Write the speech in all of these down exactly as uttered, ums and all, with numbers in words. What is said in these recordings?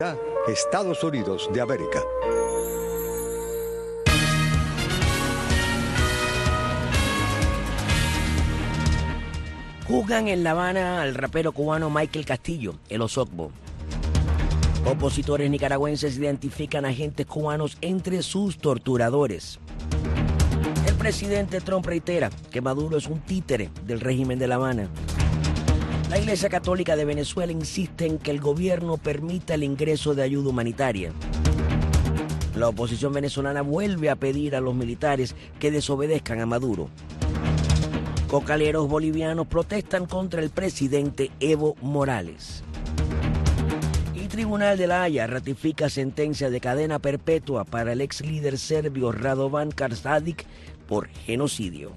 Estados Unidos de América. Juzgan en La Habana al rapero cubano Michael Castillo, el Osorbo. Opositores nicaragüenses identifican agentes cubanos entre sus torturadores. El presidente Trump reitera que Maduro es un títere del régimen de La Habana. La Iglesia Católica de Venezuela insiste en que el gobierno permita el ingreso de ayuda humanitaria. La oposición venezolana vuelve a pedir a los militares que desobedezcan a Maduro. Cocaleros bolivianos protestan contra el presidente Evo Morales. Y Tribunal de la Haya ratifica sentencia de cadena perpetua para el ex líder serbio Radovan Karadzic por genocidio.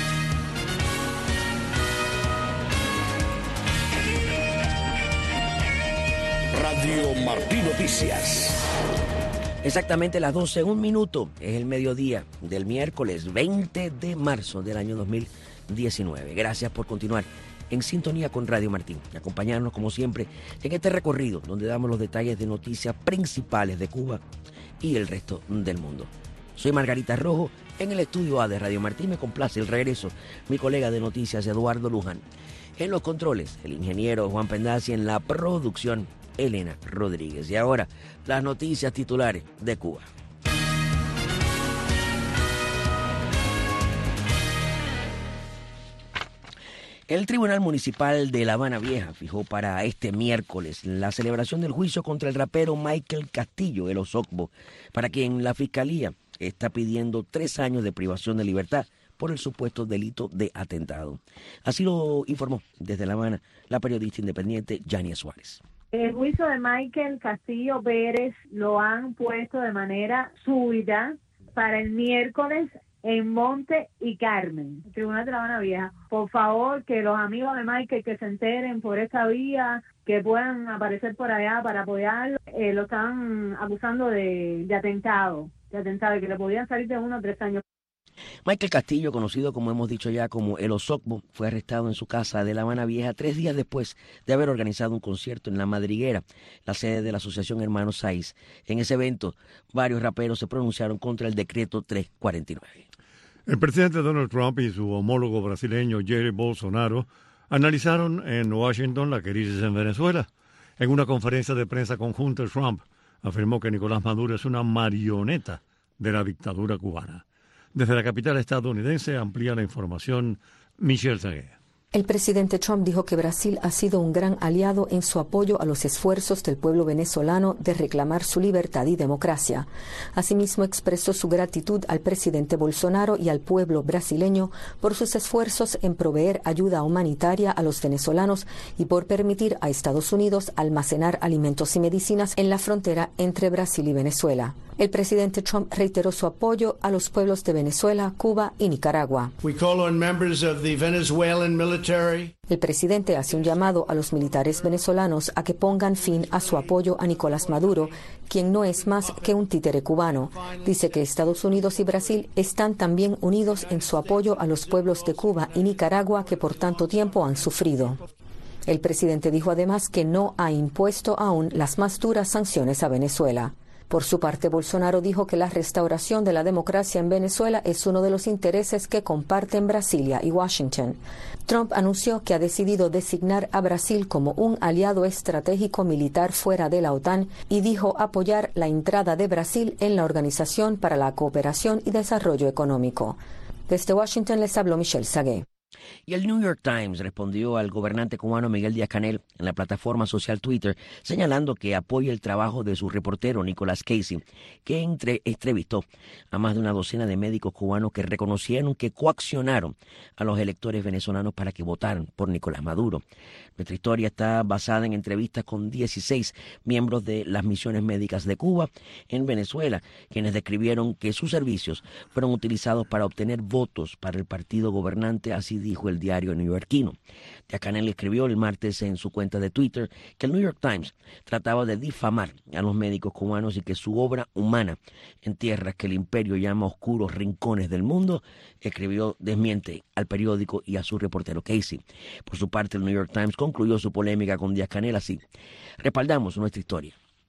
Radio Martí Noticias. Exactamente las doce, un minuto, es el mediodía del miércoles veinte de marzo del año dos mil diecinueve. Gracias por continuar en sintonía con Radio Martín y acompañarnos como siempre en este recorrido donde damos los detalles de noticias principales de Cuba y el resto del mundo. Soy Margarita Rojo, en el estudio A de Radio Martín me complace el regreso mi colega de noticias Eduardo Luján. En los controles, el ingeniero Juan Pendazzi, en la producción Elena Rodríguez. Y ahora, las noticias titulares de Cuba. El Tribunal Municipal de La Habana Vieja fijó para este miércoles la celebración del juicio contra el rapero Michael Castillo, el Osorbo, para quien la Fiscalía está pidiendo tres años de privación de libertad por el supuesto delito de atentado. Así lo informó desde La Habana la periodista independiente Yania Suárez. El juicio de Michael Castillo Pérez lo han puesto de manera súbita para el miércoles en Monte y Carmen, el Tribunal de La Habana Vieja. Por favor, que los amigos de Michael que se enteren por esta vía, que puedan aparecer por allá para apoyarlo, eh, lo están acusando de, de atentado, de atentado, y que le podían salir de uno a tres años. Michael Castillo, conocido como hemos dicho ya como el Osorbo, fue arrestado en su casa de La Habana Vieja tres días después de haber organizado un concierto en La Madriguera, la sede de la Asociación Hermanos Saiz. En ese evento, varios raperos se pronunciaron contra el decreto trescientos cuarenta y nueve. El presidente Donald Trump y su homólogo brasileño Jair Bolsonaro analizaron en Washington la crisis en Venezuela. En una conferencia de prensa conjunta, Trump afirmó que Nicolás Maduro es una marioneta de la dictadura cubana. Desde la capital estadounidense amplía la información Michelle Sagué. El presidente Trump dijo que Brasil ha sido un gran aliado en su apoyo a los esfuerzos del pueblo venezolano de reclamar su libertad y democracia. Asimismo, expresó su gratitud al presidente Bolsonaro y al pueblo brasileño por sus esfuerzos en proveer ayuda humanitaria a los venezolanos y por permitir a Estados Unidos almacenar alimentos y medicinas en la frontera entre Brasil y Venezuela. El presidente Trump reiteró su apoyo a los pueblos de Venezuela, Cuba y Nicaragua. We call on members of the Venezuelan military. El presidente hace un llamado a los militares venezolanos a que pongan fin a su apoyo a Nicolás Maduro, quien no es más que un títere cubano. Dice que Estados Unidos y Brasil están también unidos en su apoyo a los pueblos de Cuba y Nicaragua que por tanto tiempo han sufrido. El presidente dijo además que no ha impuesto aún las más duras sanciones a Venezuela. Por su parte, Bolsonaro dijo que la restauración de la democracia en Venezuela es uno de los intereses que comparten Brasilia y Washington. Trump anunció que ha decidido designar a Brasil como un aliado estratégico militar fuera de la OTAN y dijo apoyar la entrada de Brasil en la Organización para la Cooperación y Desarrollo Económico. Desde Washington les habló Michelle Sagué. Y el New York Times respondió al gobernante cubano Miguel Díaz-Canel en la plataforma social Twitter, señalando que apoya el trabajo de su reportero Nicholas Casey, que entre, entrevistó a más de una docena de médicos cubanos que reconocieron que coaccionaron a los electores venezolanos para que votaran por Nicolás Maduro. Nuestra historia está basada en entrevistas con dieciséis miembros de las misiones médicas de Cuba en Venezuela, quienes describieron que sus servicios fueron utilizados para obtener votos para el partido gobernante, así dijo el diario neoyorquino. Díaz-Canel escribió el martes en su cuenta de Twitter que el New York Times trataba de difamar a los médicos cubanos y que su obra humana en tierras que el imperio llama oscuros rincones del mundo, escribió desmiente al periódico y a su reportero Casey. Por su parte, el New York Times concluyó su polémica con Díaz-Canel así: respaldamos nuestra historia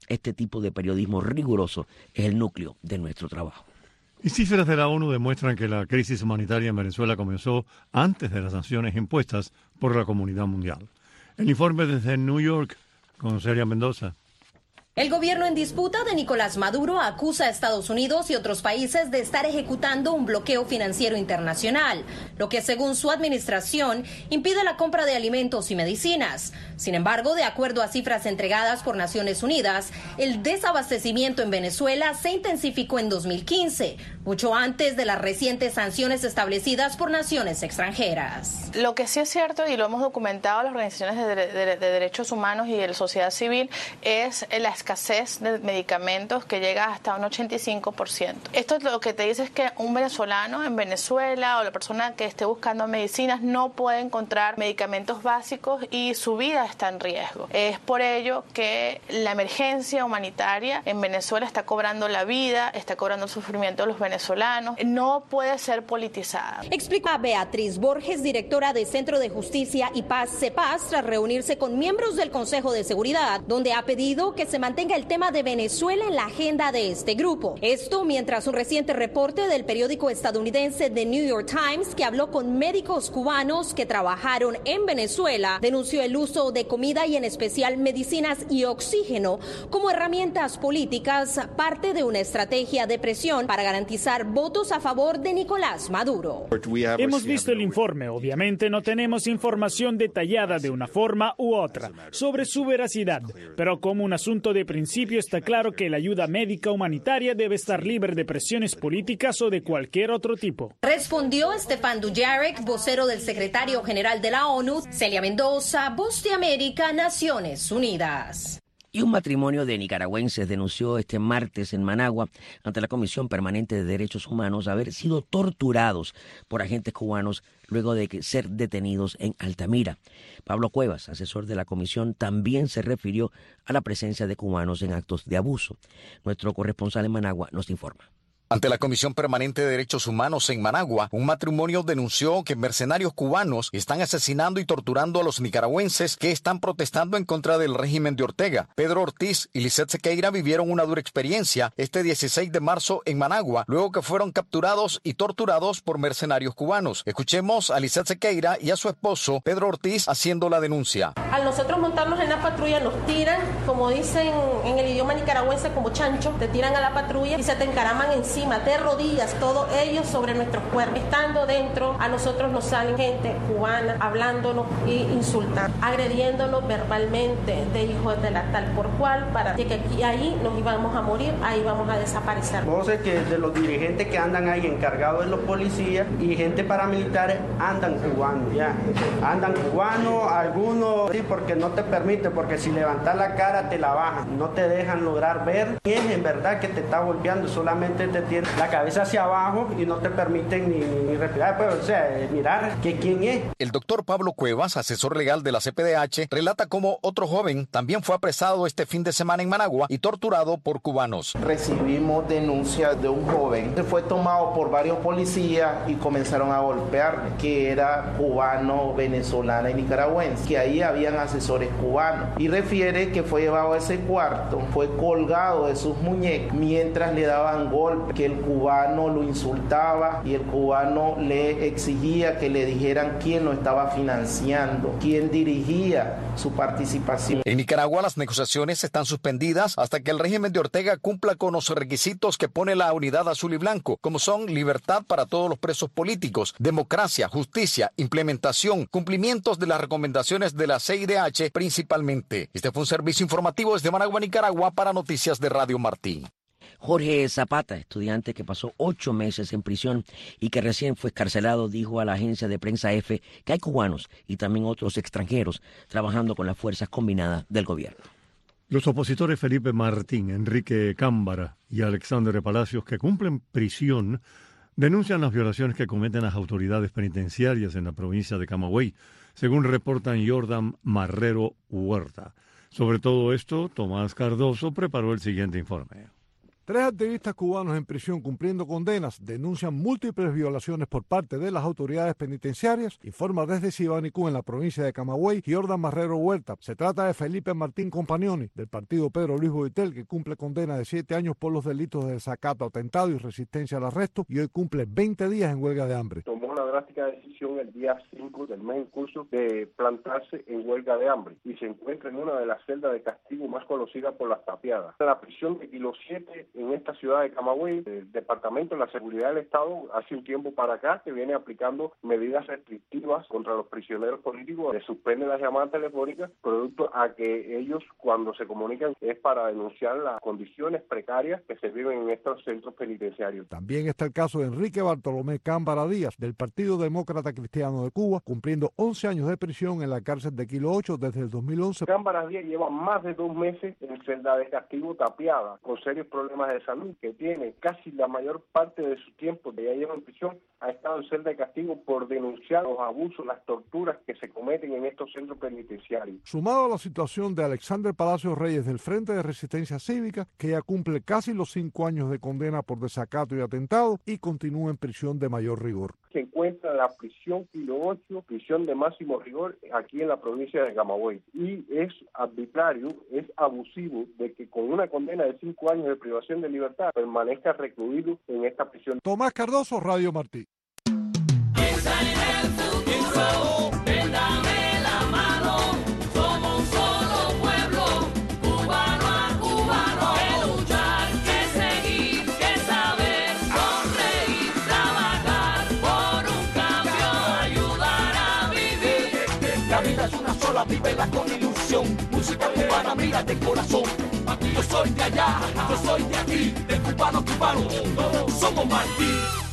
Este tipo de periodismo riguroso es el núcleo de nuestro trabajo. Y cifras de la ONU demuestran que la crisis humanitaria en Venezuela comenzó antes de las sanciones impuestas por la comunidad mundial. El informe desde New York con Celia Mendoza. El gobierno en disputa de Nicolás Maduro acusa a Estados Unidos y otros países de estar ejecutando un bloqueo financiero internacional, lo que según su administración impide la compra de alimentos y medicinas. Sin embargo, de acuerdo a cifras entregadas por Naciones Unidas, el desabastecimiento en Venezuela se intensificó en dos mil quince, mucho antes de las recientes sanciones establecidas por naciones extranjeras. Lo que sí es cierto, y lo hemos documentado las organizaciones de, de, de derechos humanos y de la sociedad civil, es la escasez de medicamentos que llega hasta un ochenta y cinco por ciento. Esto lo que te dice es que un venezolano en Venezuela o la persona que esté buscando medicinas no puede encontrar medicamentos básicos y su vida está en riesgo. Es por ello que la emergencia humanitaria en Venezuela está cobrando la vida, está cobrando el sufrimiento de los venezolanos, no puede ser politizada. Explica Beatriz Borges, directora de Centro de Justicia y Paz CEPAS, tras reunirse con miembros del Consejo de Seguridad, donde ha pedido que se mantenga tenga el tema de Venezuela en la agenda de este grupo. Esto mientras un reciente reporte del periódico estadounidense The New York Times, que habló con médicos cubanos que trabajaron en Venezuela, denunció el uso de comida y en especial medicinas y oxígeno como herramientas políticas, parte de una estrategia de presión para garantizar votos a favor de Nicolás Maduro. Hemos visto el informe. Obviamente no tenemos información detallada de una forma u otra sobre su veracidad, pero como un asunto de principio está claro que la ayuda médica humanitaria debe estar libre de presiones políticas o de cualquier otro tipo. Respondió Stefan Dujarric, vocero del secretario general de la ONU. Celia Mendoza, Voz de América, Naciones Unidas. Y un matrimonio de nicaragüenses denunció este martes en Managua ante la Comisión Permanente de Derechos Humanos haber sido torturados por agentes cubanos luego de que ser detenidos en Altamira. Pablo Cuevas, asesor de la comisión, también se refirió a la presencia de cubanos en actos de abuso. Nuestro corresponsal en Managua nos informa. Ante la Comisión Permanente de Derechos Humanos en Managua, un matrimonio denunció que mercenarios cubanos están asesinando y torturando a los nicaragüenses que están protestando en contra del régimen de Ortega. Pedro Ortiz y Lisette Sequeira vivieron una dura experiencia este dieciséis de marzo en Managua, luego que fueron capturados y torturados por mercenarios cubanos. Escuchemos a Lisette Sequeira y a su esposo, Pedro Ortiz, haciendo la denuncia. Al nosotros montarnos en la patrulla, nos tiran, como dicen en el idioma nicaragüense, como chancho, te tiran a la patrulla y se te encaraman encima de rodillas, todos ellos sobre nuestros cuerpos. Estando dentro, a nosotros nos salen gente cubana hablándonos e insultando, agrediéndonos verbalmente de hijos de la tal por cual, para que aquí, ahí nos íbamos a morir, ahí vamos a desaparecer. Voces que de los dirigentes que andan ahí encargados de los policías y gente paramilitares andan cubanos, ya, andan cubanos, algunos sí, porque no te permite, porque si levantas la cara te la bajan, no te dejan lograr ver quién es en verdad que te está golpeando, solamente te tiene la cabeza hacia abajo y no te permiten ni, ni, ni respirar, pero, o sea, mirar que quién es. El doctor Pablo Cuevas, asesor legal de la C P D H, relata cómo otro joven también fue apresado este fin de semana en Managua y torturado por cubanos. Recibimos denuncias de un joven que fue tomado por varios policías y comenzaron a golpear, que era cubano, venezolana y nicaragüense, que ahí habían asesores cubanos, y refiere que fue llevado a ese cuarto, fue colgado de sus muñecas mientras le daban golpes, que el cubano lo insultaba y el cubano le exigía que le dijeran quién lo estaba financiando, quién dirigía su participación. En Nicaragua las negociaciones están suspendidas hasta que el régimen de Ortega cumpla con los requisitos que pone la unidad azul y blanco, como son libertad para todos los presos políticos, democracia, justicia, implementación, cumplimientos de las recomendaciones de la C I D H principalmente. Este fue un servicio informativo desde Managua, Nicaragua, para Noticias de Radio Martí. Jorge Zapata, estudiante que pasó ocho meses en prisión y que recién fue excarcelado, dijo a la agencia de prensa F que hay cubanos y también otros extranjeros trabajando con las fuerzas combinadas del gobierno. Los opositores Felipe Martín, Enrique Cámbara y Alexandre Palacios, que cumplen prisión, denuncian las violaciones que cometen las autoridades penitenciarias en la provincia de Camagüey, según reportan Jordan Marrero Huerta. Sobre todo esto, Tomás Cardoso preparó el siguiente informe. Tres activistas cubanos en prisión cumpliendo condenas denuncian múltiples violaciones por parte de las autoridades penitenciarias, informa desde Sibanicú, en la provincia de Camagüey, Jordan Marrero Huerta. Se trata de Felipe Martín Compagnoni, del partido Pedro Luis Boitel, que cumple condena de siete años por los delitos de desacato, atentado y resistencia al arresto, y hoy cumple veinte días en huelga de hambre. Tomó una drástica decisión el día cinco del mes en curso de plantarse en huelga de hambre y se encuentra en una de las celdas de castigo más conocidas por las tapiadas. La prisión de Kilo siete en esta ciudad de Camagüey, el Departamento de la Seguridad del Estado hace un tiempo para acá que viene aplicando medidas restrictivas contra los prisioneros políticos, le suspende las llamadas telefónicas, producto a que ellos cuando se comunican es para denunciar las condiciones precarias que se viven en estos centros penitenciarios. También está el caso de Enrique Bartolomé Cámbara Díaz, del Partido Demócrata Cristiano de Cuba, cumpliendo once años de prisión en la cárcel de Kilo ocho desde el dos mil once. Cámbara Díaz lleva más de dos meses en celda de castigo tapiada, con serios problemas de salud, que tiene casi la mayor parte de su tiempo de ya lleva en prisión, ha estado en celda de castigo por denunciar los abusos, las torturas que se cometen en estos centros penitenciarios. Sumado a la situación de Alexander Palacios Reyes del Frente de Resistencia Cívica, que ya cumple casi los cinco años de condena por desacato y atentado y continúa en prisión de mayor rigor. Se encuentra en la prisión Kilo ocho, prisión de máximo rigor aquí en la provincia de Camagüey, y es arbitrario, es abusivo de que con una condena de cinco años de privación de libertad permanezca recluido en esta prisión. Tomás Cardoso, Radio Martí. Vívela con ilusión, música cubana, mira de corazón. Yo soy de allá, yo soy de aquí, de cubano a cubano, todos somos Martí.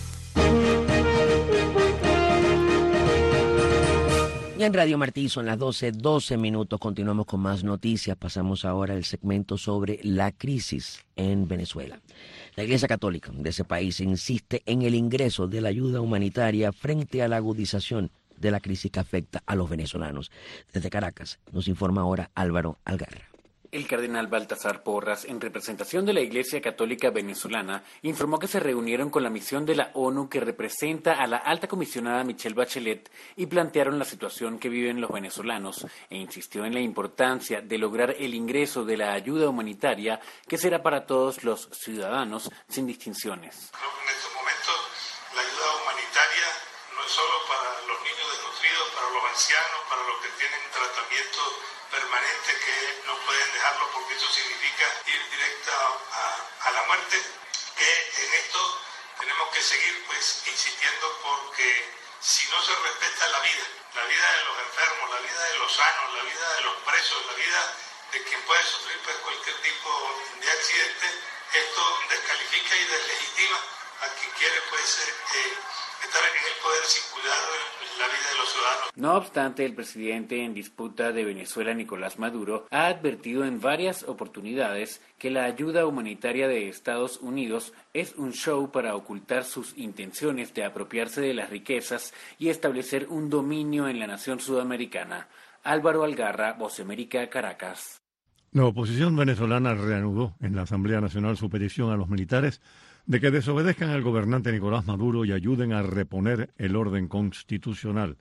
Y en Radio Martí son las doce, doce minutos. Continuamos con más noticias. Pasamos ahora al segmento sobre la crisis en Venezuela. La Iglesia Católica de ese país insiste en el ingreso de la ayuda humanitaria frente a la agudización de la crisis que afecta a los venezolanos. Desde Caracas nos informa ahora Álvaro Algarra. El cardenal Baltasar Porras, en representación de la Iglesia Católica Venezolana, informó que se reunieron con la misión de la ONU que representa a la alta comisionada Michelle Bachelet y plantearon la situación que viven los venezolanos e insistió en la importancia de lograr el ingreso de la ayuda humanitaria que será para todos los ciudadanos sin distinciones. En estos momentos la ayuda humanitaria no es solo para los niños desnutridos, para los ancianos, para los que tienen tratamiento permanente que no pueden dejarlo porque eso significa ir directo a, a la muerte, que en esto tenemos que seguir pues insistiendo porque si no se respeta la vida, la vida de los enfermos, la vida de los sanos, la vida de los presos, la vida de quien puede sufrir pues, cualquier tipo de accidente, esto descalifica y deslegitima a quien quiere pues eh, estar en el poder sin cuidado en la vida de los ciudadanos. No obstante, el presidente en disputa de Venezuela, Nicolás Maduro, ha advertido en varias oportunidades que la ayuda humanitaria de Estados Unidos es un show para ocultar sus intenciones de apropiarse de las riquezas y establecer un dominio en la nación sudamericana. Álvaro Algarra, Voz de América, Caracas. La oposición venezolana reanudó en la Asamblea Nacional su petición a los militares de que desobedezcan al gobernante Nicolás Maduro y ayuden a reponer el orden constitucional.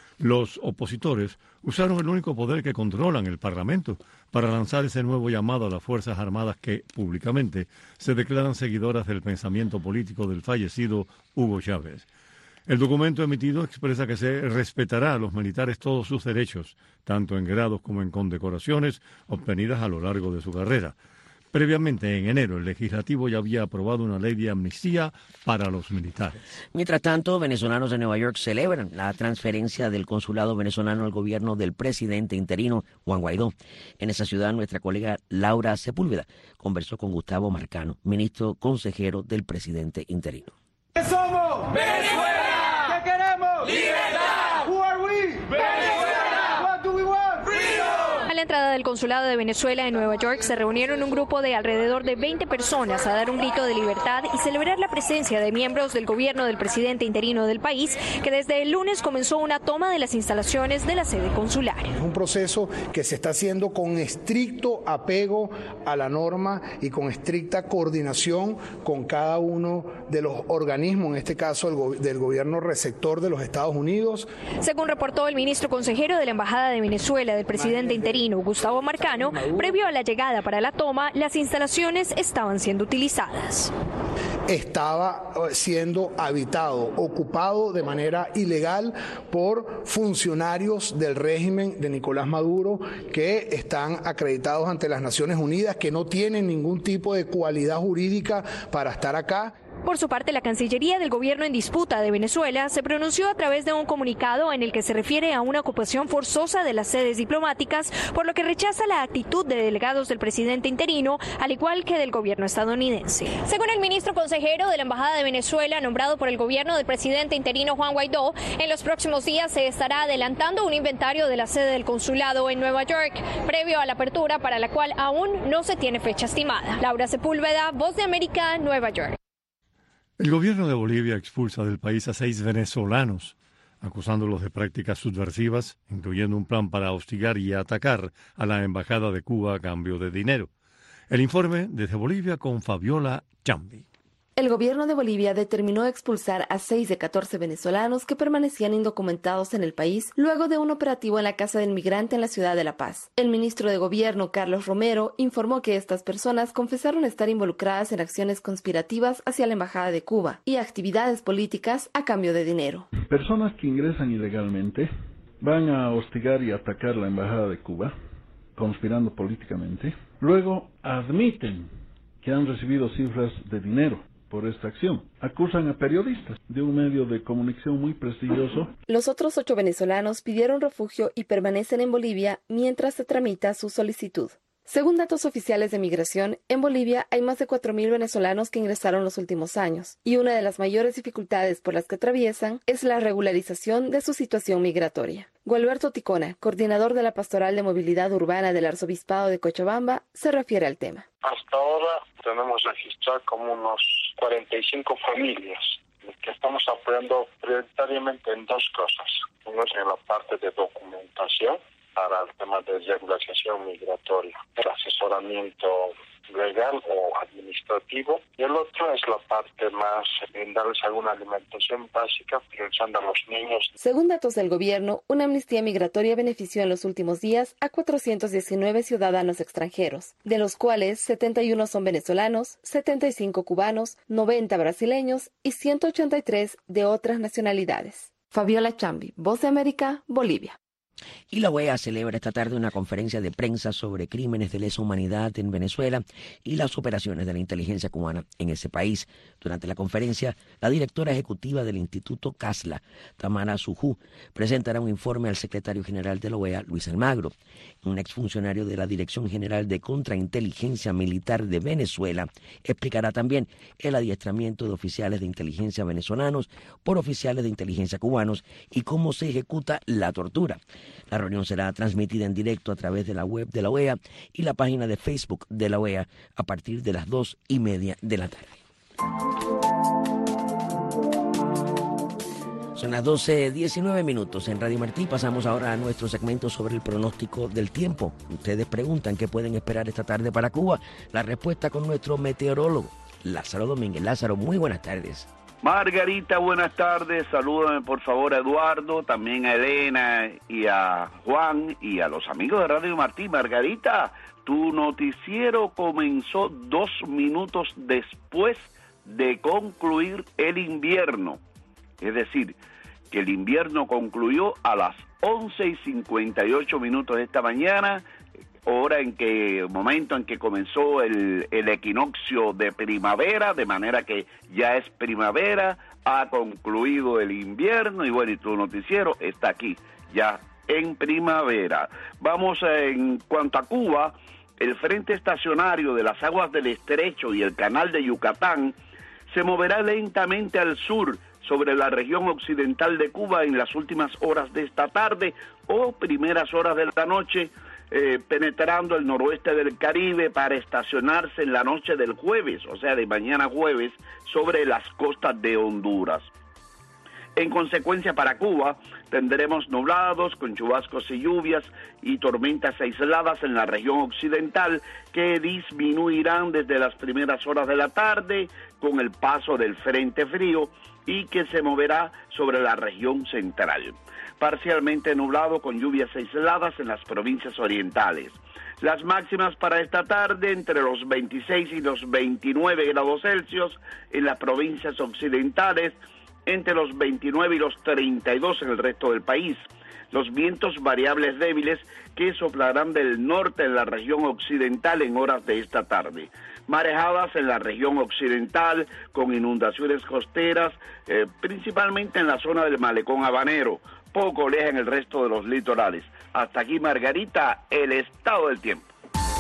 Los opositores usaron el único poder que controlan, el Parlamento, para lanzar ese nuevo llamado a las Fuerzas Armadas que, públicamente, se declaran seguidoras del pensamiento político del fallecido Hugo Chávez. El documento emitido expresa que se respetará a los militares todos sus derechos, tanto en grados como en condecoraciones obtenidas a lo largo de su carrera. Previamente, en enero, el legislativo ya había aprobado una ley de amnistía para los militares. Mientras tanto, venezolanos de Nueva York celebran la transferencia del consulado venezolano al gobierno del presidente interino Juan Guaidó. En esa ciudad, nuestra colega Laura Sepúlveda conversó con Gustavo Marcano, ministro consejero del presidente interino. ¿Qué somos? ¡Venezuela! ¿Qué queremos? ¡Libertad! Who are we? ¡Venezuela! What do we want? ¡Freedom! A la entrada del consulado consulado de Venezuela en Nueva York se reunieron un grupo de alrededor de veinte personas a dar un grito de libertad y celebrar la presencia de miembros del gobierno del presidente interino del país, que desde el lunes comenzó una toma de las instalaciones de la sede consular. Es un proceso que se está haciendo con estricto apego a la norma y con estricta coordinación con cada uno de los organismos, en este caso el go- del gobierno receptor de los Estados Unidos. Según reportó el ministro consejero de la Embajada de Venezuela del presidente interino, Gustavo Marcano, previo a la llegada para la toma, las instalaciones estaban siendo utilizadas. Estaba siendo habitado, ocupado de manera ilegal por funcionarios del régimen de Nicolás Maduro que están acreditados ante las Naciones Unidas, que no tienen ningún tipo de cualidad jurídica para estar acá. Por su parte, la Cancillería del Gobierno en disputa de Venezuela se pronunció a través de un comunicado en el que se refiere a una ocupación forzosa de las sedes diplomáticas, por lo que rechaza la actitud de delegados del presidente interino, al igual que del gobierno estadounidense. Según el ministro consejero de la Embajada de Venezuela, nombrado por el gobierno del presidente interino Juan Guaidó, en los próximos días se estará adelantando un inventario de la sede del consulado en Nueva York, previo a la apertura, para la cual aún no se tiene fecha estimada. Laura Sepúlveda, Voz de América, Nueva York. El gobierno de Bolivia expulsa del país a seis venezolanos, acusándolos de prácticas subversivas, incluyendo un plan para hostigar y atacar a la Embajada de Cuba a cambio de dinero. El informe desde Bolivia con Fabiola Chambi. El gobierno de Bolivia determinó expulsar a seis de catorce venezolanos que permanecían indocumentados en el país luego de un operativo en la Casa del Migrante en la ciudad de La Paz. El ministro de Gobierno, Carlos Romero, informó que estas personas confesaron estar involucradas en acciones conspirativas hacia la Embajada de Cuba y actividades políticas a cambio de dinero. Personas que ingresan ilegalmente van a hostigar y atacar la Embajada de Cuba, conspirando políticamente. Luego admiten que han recibido cifras de dinero por esta acción. Acusan a periodistas de un medio de comunicación muy prestigioso. Los otros ocho venezolanos pidieron refugio y permanecen en Bolivia mientras se tramita su solicitud. Según datos oficiales de migración, en Bolivia hay más de cuatro mil venezolanos que ingresaron los últimos años, y una de las mayores dificultades por las que atraviesan es la regularización de su situación migratoria. Gualberto Ticona, coordinador de la Pastoral de Movilidad Urbana del Arzobispado de Cochabamba, se refiere al tema. Hasta ahora tenemos registrado como unos cuarenta y cinco familias que estamos apoyando prioritariamente en dos cosas. Uno es en la parte de documentación para el tema de regularización migratoria, el asesoramiento legal o administrativo, y el otro es la parte más en darles alguna alimentación básica, priorizando a los niños. Según datos del gobierno, una amnistía migratoria benefició en los últimos días a cuatrocientos diecinueve ciudadanos extranjeros, de los cuales setenta y uno son venezolanos, setenta y cinco cubanos, noventa brasileños y ciento ochenta y tres de otras nacionalidades. Fabiola Chambi, Voz de América, Bolivia. Y la O E A celebra esta tarde una conferencia de prensa sobre crímenes de lesa humanidad en Venezuela y las operaciones de la inteligencia cubana en ese país. Durante la conferencia, la directora ejecutiva del Instituto CASLA, Tamara Sujú, presentará un informe al secretario general de la O E A, Luis Almagro. Un exfuncionario de la Dirección General de Contrainteligencia Militar de Venezuela explicará también el adiestramiento de oficiales de inteligencia venezolanos por oficiales de inteligencia cubanos y cómo se ejecuta la tortura. La reunión será transmitida en directo a través de la web de la O E A y la página de Facebook de la O E A a partir de las dos y media de la tarde. Son las doce diecinueve minutos en Radio Martí. Pasamos ahora a nuestro segmento sobre el pronóstico del tiempo. Ustedes preguntan qué pueden esperar esta tarde para Cuba. La respuesta con nuestro meteorólogo, Lázaro Domínguez. Lázaro, muy buenas tardes. Margarita, buenas tardes. Salúdame por favor a Eduardo, también a Elena y a Juan y a los amigos de Radio Martí. Margarita, tu noticiero comenzó dos minutos después de concluir el invierno. Es decir, que el invierno concluyó a las once y cincuenta y ocho minutos de esta mañana, hora en que, momento en que comenzó el, el equinoccio de primavera, de manera que ya es primavera, ha concluido el invierno y bueno, y tu noticiero está aquí, ya en primavera. Vamos en cuanto a Cuba, el frente estacionario de las aguas del Estrecho y el canal de Yucatán se moverá lentamente al sur sobre la región occidental de Cuba en las últimas horas de esta tarde o primeras horas de la noche, eh, penetrando el noroeste del Caribe para estacionarse en la noche del jueves, o sea, de mañana jueves, sobre las costas de Honduras. En consecuencia, para Cuba, tendremos nublados con chubascos y lluvias y tormentas aisladas en la región occidental que disminuirán desde las primeras horas de la tarde con el paso del frente frío y que se moverá sobre la región central. Parcialmente nublado con lluvias aisladas en las provincias orientales. Las máximas para esta tarde entre los veintiséis y los veintinueve grados Celsius en las provincias occidentales, entre los veintinueve y los treinta y dos en el resto del país. Los vientos variables débiles que soplarán del norte en la región occidental en horas de esta tarde. Marejadas en la región occidental con inundaciones costeras, eh, principalmente en la zona del malecón habanero, poco lejos en el resto de los litorales. Hasta aquí, Margarita, el estado del tiempo.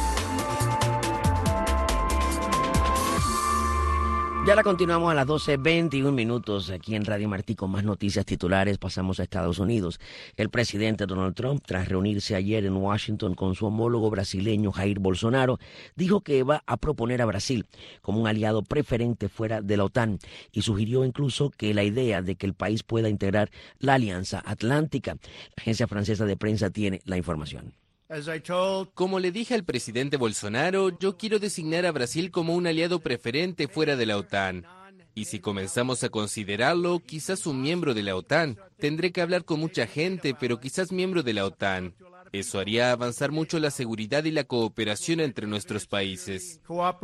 Ya la continuamos a las doce veintiún minutos aquí en Radio Martí con más noticias titulares. Pasamos a Estados Unidos. El presidente Donald Trump, tras reunirse ayer en Washington con su homólogo brasileño Jair Bolsonaro, dijo que va a proponer a Brasil como un aliado preferente fuera de la OTAN y sugirió incluso que la idea de que el país pueda integrar la Alianza Atlántica. La agencia francesa de prensa tiene la información. Como le dije al presidente Bolsonaro, yo quiero designar a Brasil como un aliado preferente fuera de la OTAN. Y si comenzamos a considerarlo, quizás un miembro de la OTAN. Tendré que hablar con mucha gente, pero quizás miembro de la OTAN. Eso haría avanzar mucho la seguridad y la cooperación entre nuestros países.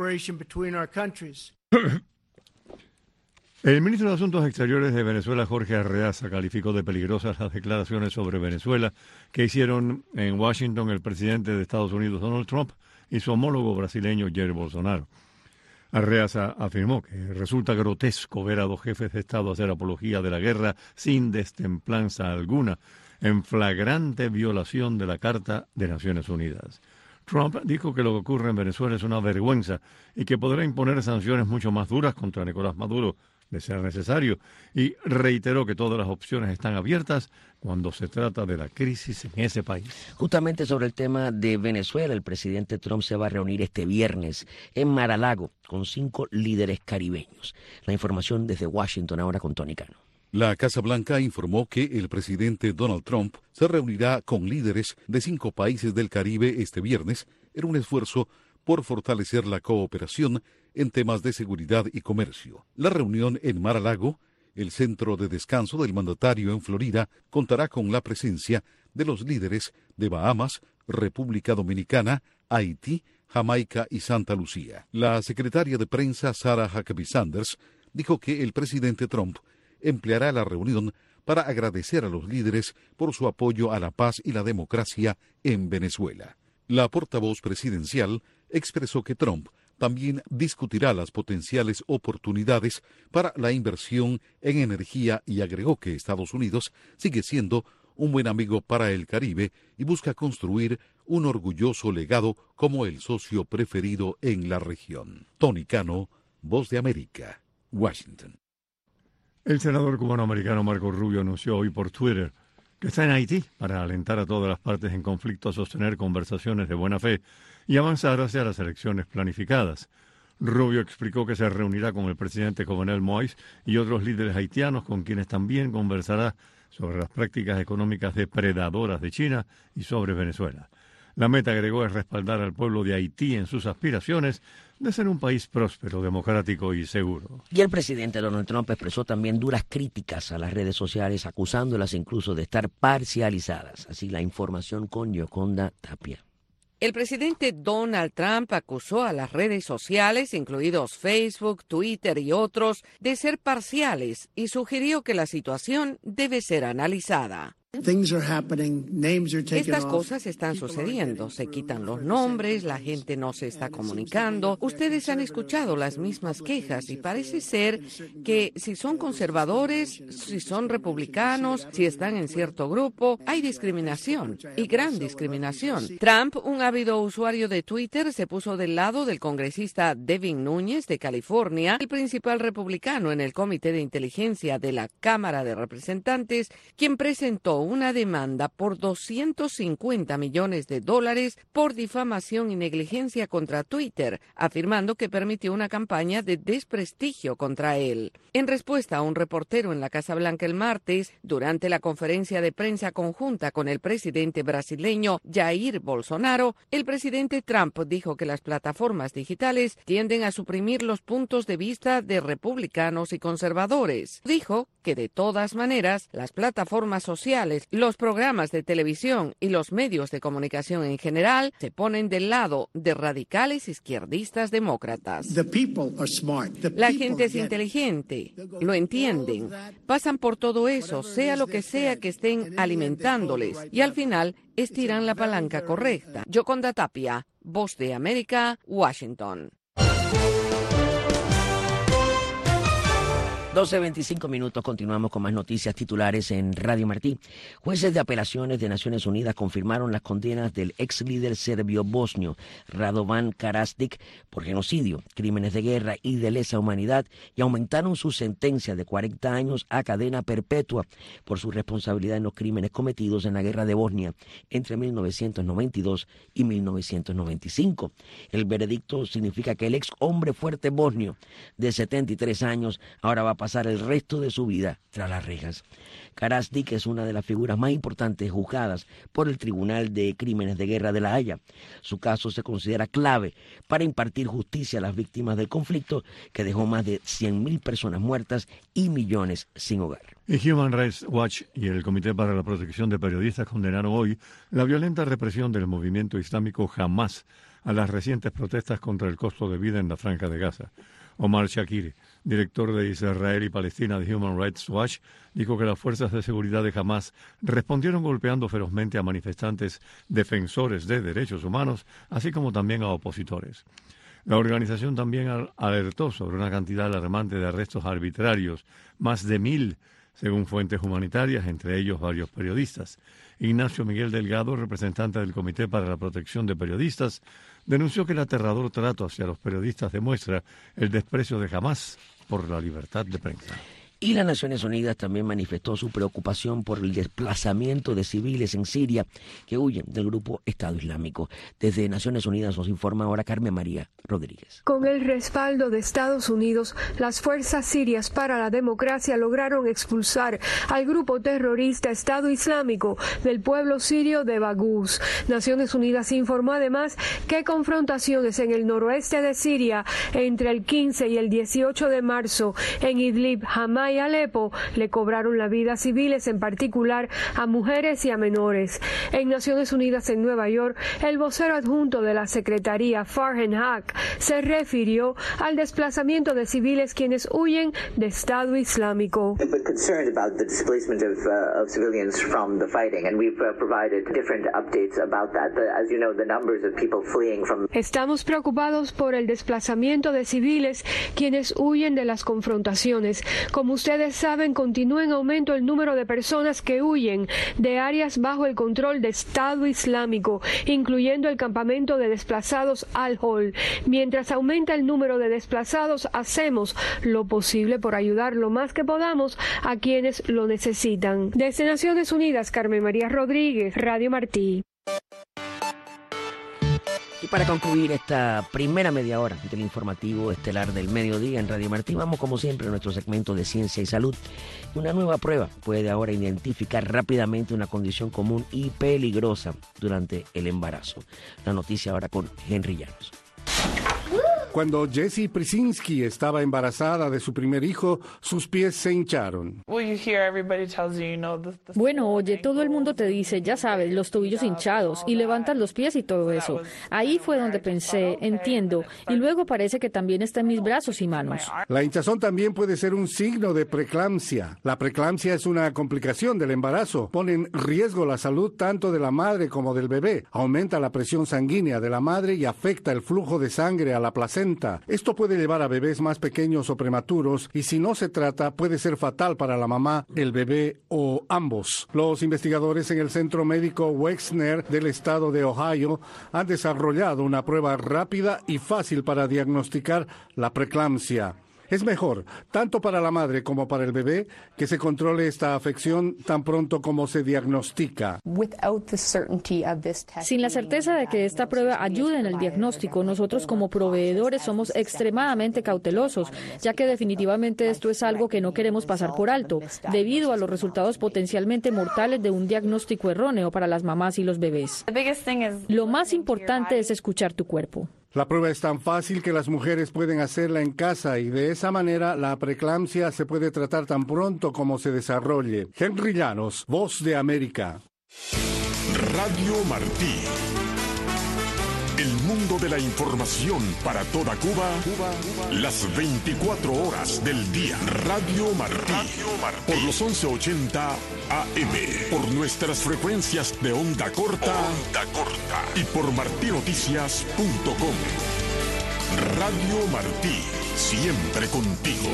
El ministro de Asuntos Exteriores de Venezuela, Jorge Arreaza, calificó de peligrosas las declaraciones sobre Venezuela que hicieron en Washington el presidente de Estados Unidos, Donald Trump, y su homólogo brasileño, Jair Bolsonaro. Arreaza afirmó que resulta grotesco ver a dos jefes de Estado hacer apología de la guerra sin destemplanza alguna, en flagrante violación de la Carta de Naciones Unidas. Trump dijo que lo que ocurre en Venezuela es una vergüenza y que podrá imponer sanciones mucho más duras contra Nicolás Maduro, de ser necesario, y reiteró que todas las opciones están abiertas cuando se trata de la crisis en ese país. Justamente sobre el tema de Venezuela, el presidente Trump se va a reunir este viernes en Mar-a-Lago con cinco líderes caribeños. La información desde Washington ahora con Tony Cano. La Casa Blanca informó que el presidente Donald Trump se reunirá con líderes de cinco países del Caribe este viernes en un esfuerzo por fortalecer la cooperación en temas de seguridad y comercio. La reunión en Mar-a-Lago, el centro de descanso del mandatario en Florida, contará con la presencia de los líderes de Bahamas, República Dominicana, Haití, Jamaica y Santa Lucía. La secretaria de prensa Sarah Huckabee Sanders dijo que el presidente Trump empleará la reunión para agradecer a los líderes por su apoyo a la paz y la democracia en Venezuela. La portavoz presidencial expresó que Trump también discutirá las potenciales oportunidades para la inversión en energía y agregó que Estados Unidos sigue siendo un buen amigo para el Caribe y busca construir un orgulloso legado como el socio preferido en la región. Tony Cano, Voz de América, Washington. El senador cubano-americano Marco Rubio anunció hoy por Twitter que está en Haití para alentar a todas las partes en conflicto a sostener conversaciones de buena fe y avanzar hacia las elecciones planificadas. Rubio explicó que se reunirá con el presidente Jovenel Moïse y otros líderes haitianos con quienes también conversará sobre las prácticas económicas depredadoras de China y sobre Venezuela. La meta, agregó, es respaldar al pueblo de Haití en sus aspiraciones de ser un país próspero, democrático y seguro. Y el presidente Donald Trump expresó también duras críticas a las redes sociales, acusándolas incluso de estar parcializadas. Así la información con Yoconda Tapia. El presidente Donald Trump acusó a las redes sociales, incluidos Facebook, Twitter y otros, de ser parciales y sugirió que la situación debe ser analizada. Estas cosas están sucediendo, se quitan los nombres, la gente no se está comunicando. Ustedes han escuchado las mismas quejas y parece ser que si son conservadores, si son republicanos, si están en cierto grupo, hay discriminación y gran discriminación. Trump, un ávido usuario de Twitter, se puso del lado del congresista Devin Núñez de California, el principal republicano en el Comité de Inteligencia de la Cámara de Representantes, quien presentó una demanda por doscientos cincuenta millones de dólares por difamación y negligencia contra Twitter, afirmando que permitió una campaña de desprestigio contra él. En respuesta a un reportero en la Casa Blanca el martes, durante la conferencia de prensa conjunta con el presidente brasileño Jair Bolsonaro, el presidente Trump dijo que las plataformas digitales tienden a suprimir los puntos de vista de republicanos y conservadores. Dijo que de todas maneras, las plataformas sociales, los programas de televisión y los medios de comunicación en general se ponen del lado de radicales izquierdistas demócratas. La gente es inteligente, lo entienden, pasan por todo eso, sea lo que sea que estén alimentándoles, y al final estiran la palanca correcta. Yoconda Tapia, Voz de América, Washington. doce veinticinco minutos, continuamos con más noticias titulares en Radio Martí. Jueces de apelaciones de Naciones Unidas confirmaron las condenas del ex líder serbio bosnio Radovan Karadzic por genocidio, crímenes de guerra y de lesa humanidad y aumentaron su sentencia de cuarenta años a cadena perpetua por su responsabilidad en los crímenes cometidos en la guerra de Bosnia entre mil novecientos noventa y dos y mil novecientos noventa y cinco. El veredicto significa que el ex hombre fuerte bosnio de setenta y tres años ahora va a pasar el resto de su vida tras las rejas. Karadzic es una de las figuras más importantes juzgadas por el Tribunal de Crímenes de Guerra de La Haya. Su caso se considera clave para impartir justicia a las víctimas del conflicto que dejó más de cien mil personas muertas y millones sin hogar. Y Human Rights Watch y el Comité para la Protección de Periodistas condenaron hoy la violenta represión del movimiento islámico Hamas a las recientes protestas contra el costo de vida en la Franja de Gaza. Omar Shakir, director de Israel y Palestina de Human Rights Watch, dijo que las fuerzas de seguridad de Hamas respondieron golpeando ferozmente a manifestantes defensores de derechos humanos, así como también a opositores. La organización también alertó sobre una cantidad alarmante de arrestos arbitrarios, más de mil, según fuentes humanitarias, entre ellos varios periodistas. Ignacio Miguel Delgado, representante del Comité para la Protección de Periodistas, denunció que el aterrador trato hacia los periodistas demuestra el desprecio de Hamas por la libertad de prensa. Y las Naciones Unidas también manifestó su preocupación por el desplazamiento de civiles en Siria que huyen del grupo Estado Islámico. Desde Naciones Unidas nos informa ahora Carmen María Rodríguez. Con el respaldo de Estados Unidos, las fuerzas sirias para la democracia lograron expulsar al grupo terrorista Estado Islámico del pueblo sirio de Baghouz. Naciones Unidas informó además que confrontaciones en el noroeste de Siria entre el quince y el dieciocho de marzo en Idlib, Hama y Alepo le cobraron la vida a civiles, en particular a mujeres y a menores. En Naciones Unidas en Nueva York, el vocero adjunto de la Secretaría, Farhan Haq, se refirió al desplazamiento de civiles quienes huyen de Estado Islámico. Estamos preocupados por el desplazamiento de civiles quienes huyen de las confrontaciones. Como ustedes saben, continúa en aumento el número de personas que huyen de áreas bajo el control de Estado Islámico, incluyendo el campamento de desplazados Al-Hol. Mientras aumenta el número de desplazados, hacemos lo posible por ayudar lo más que podamos a quienes lo necesitan. Desde Naciones Unidas, Carmen María Rodríguez, Radio Martí. Y para concluir esta primera media hora del informativo estelar del mediodía en Radio Martí, vamos como siempre a nuestro segmento de ciencia y salud. Una nueva prueba puede ahora identificar rápidamente una condición común y peligrosa durante el embarazo. La noticia ahora con Henry Llanos. Cuando Jessie Prisinski estaba embarazada de su primer hijo, sus pies se hincharon. Bueno, oye, todo el mundo te dice, ya sabes, los tobillos hinchados y levantas los pies y todo eso. Ahí fue donde pensé, entiendo, y luego parece que también está en mis brazos y manos. La hinchazón también puede ser un signo de preeclampsia. La preeclampsia es una complicación del embarazo. Pone en riesgo la salud tanto de la madre como del bebé. Aumenta la presión sanguínea de la madre y afecta el flujo de sangre a la placenta. Esto puede llevar a bebés más pequeños o prematuros y si no se trata puede ser fatal para la mamá, el bebé o ambos. Los investigadores en el Centro Médico Wexner del estado de Ohio han desarrollado una prueba rápida y fácil para diagnosticar la preeclampsia. Es mejor, tanto para la madre como para el bebé, que se controle esta afección tan pronto como se diagnostica. Sin la certeza de que esta prueba ayude en el diagnóstico, nosotros como proveedores somos extremadamente cautelosos, ya que definitivamente esto es algo que no queremos pasar por alto, debido a los resultados potencialmente mortales de un diagnóstico erróneo para las mamás y los bebés. Lo más importante es escuchar tu cuerpo. La prueba es tan fácil que las mujeres pueden hacerla en casa y de esa manera la preeclampsia se puede tratar tan pronto como se desarrolle. Henry Llanos, Voz de América. Radio Martí. El mundo de la información para toda Cuba, Cuba, Cuba. Las veinticuatro horas del día. Radio Martí. Radio Martí. Por los once ochenta A M. Por nuestras frecuencias de onda corta. Onda corta. Y por martí noticias punto com. Radio Martí. Siempre contigo.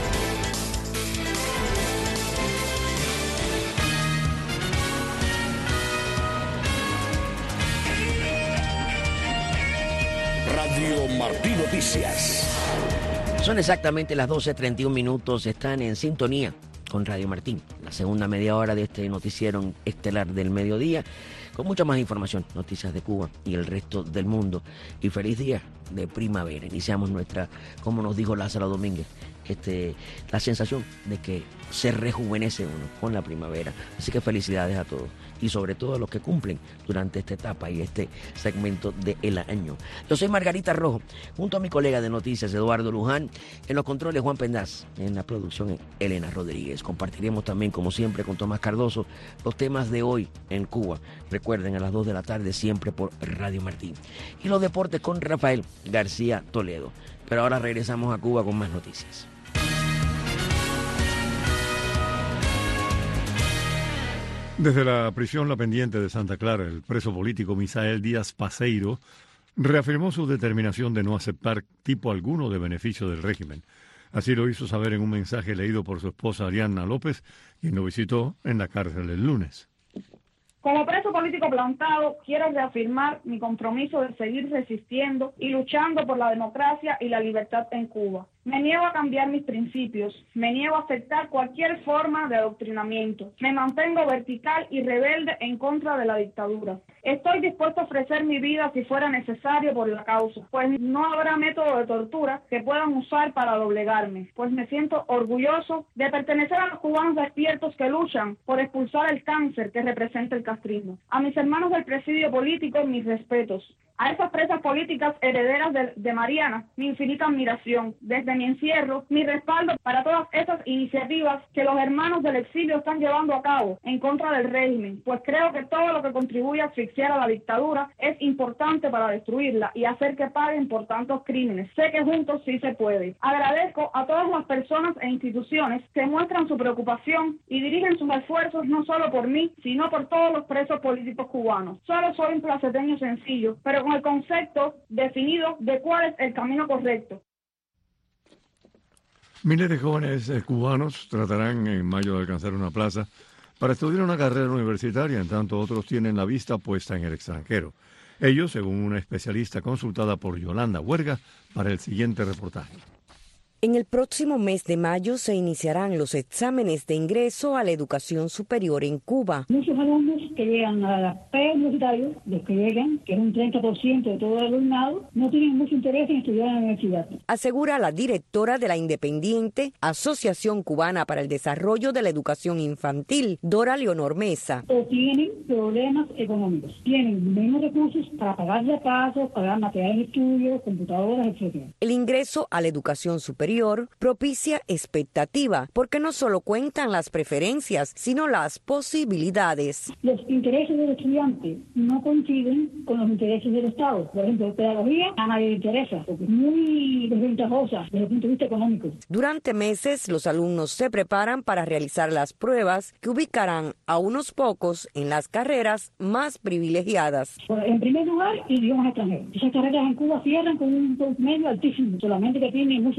Radio Martí Noticias. Son exactamente las doce treinta y un minutos. Están en sintonía con Radio Martí, la segunda media hora de este noticiero estelar del mediodía, con mucha más información, noticias de Cuba y el resto del mundo. Y feliz día de primavera. Iniciamos nuestra, como nos dijo Lázaro Domínguez, este, la sensación de que se rejuvenece uno con la primavera. Así que felicidades a todos y sobre todo a los que cumplen durante esta etapa y este segmento del año. Yo soy Margarita Rojo, junto a mi colega de noticias Eduardo Luján, en los controles Juan Pendaz, en la producción Elena Rodríguez. Compartiremos también, como siempre, con Tomás Cardoso los temas de hoy en Cuba. Recuerden, a las dos de la tarde siempre por Radio Martí. Y los deportes con Rafael García Toledo. Pero ahora regresamos a Cuba con más noticias. Desde la prisión La Pendiente de Santa Clara, el preso político Misael Díaz Paseiro reafirmó su determinación de no aceptar tipo alguno de beneficio del régimen. Así lo hizo saber en un mensaje leído por su esposa Arianna López, quien lo visitó en la cárcel el lunes. Como preso político plantado, quiero reafirmar mi compromiso de seguir resistiendo y luchando por la democracia y la libertad en Cuba. Me niego a cambiar mis principios, me niego a aceptar cualquier forma de adoctrinamiento. Me mantengo vertical y rebelde en contra de la dictadura. Estoy dispuesto a ofrecer mi vida si fuera necesario por la causa, pues no habrá método de tortura que puedan usar para doblegarme, pues me siento orgulloso de pertenecer a los cubanos despiertos que luchan por expulsar el cáncer que representa el castrismo. A mis hermanos del presidio político, mis respetos. A esas presas políticas herederas de, de Mariana, mi infinita admiración. Desde mi encierro, mi respaldo para todas esas iniciativas que los hermanos del exilio están llevando a cabo en contra del régimen, pues creo que todo lo que contribuye a asfixiar a la dictadura es importante para destruirla y hacer que paguen por tantos crímenes. Sé que juntos sí se puede. Agradezco a todas las personas e instituciones que muestran su preocupación y dirigen sus esfuerzos no solo por mí, sino por todos los presos políticos cubanos. Solo soy un placeteño sencillo, pero con el concepto definido de cuál es el camino correcto. Miles de jóvenes eh, cubanos tratarán en mayo de alcanzar una plaza para estudiar una carrera universitaria, en tanto otros tienen la vista puesta en el extranjero. Ellos, según una especialista consultada por Yolanda Huerga para el siguiente reportaje. En el próximo mes de mayo se iniciarán los exámenes de ingreso a la educación superior en Cuba. Muchos alumnos que llegan a la preuniversitaria, los que llegan, que es un treinta por ciento de todo el alumnado, no tienen mucho interés en estudiar en la universidad. Asegura la directora de la independiente Asociación Cubana para el Desarrollo de la Educación Infantil, Dora Leonor Mesa. O tienen problemas económicos, tienen menos recursos para pagar repasos, pagar materiales de estudio, computadoras, etcétera. El ingreso a la educación superior propicia expectativa, porque no solo cuentan las preferencias, sino las posibilidades. Los intereses del estudiante no coinciden con los intereses del Estado. Por ejemplo, pedagogía a nadie le interesa, porque es muy desventajosa desde el punto de vista económico. Durante meses, los alumnos se preparan para realizar las pruebas que ubicarán a unos pocos en las carreras más privilegiadas. En primer lugar, idiomas extranjeros. Esas carreras en Cuba cierran con un promedio altísimo, solamente que tienen muchos recursos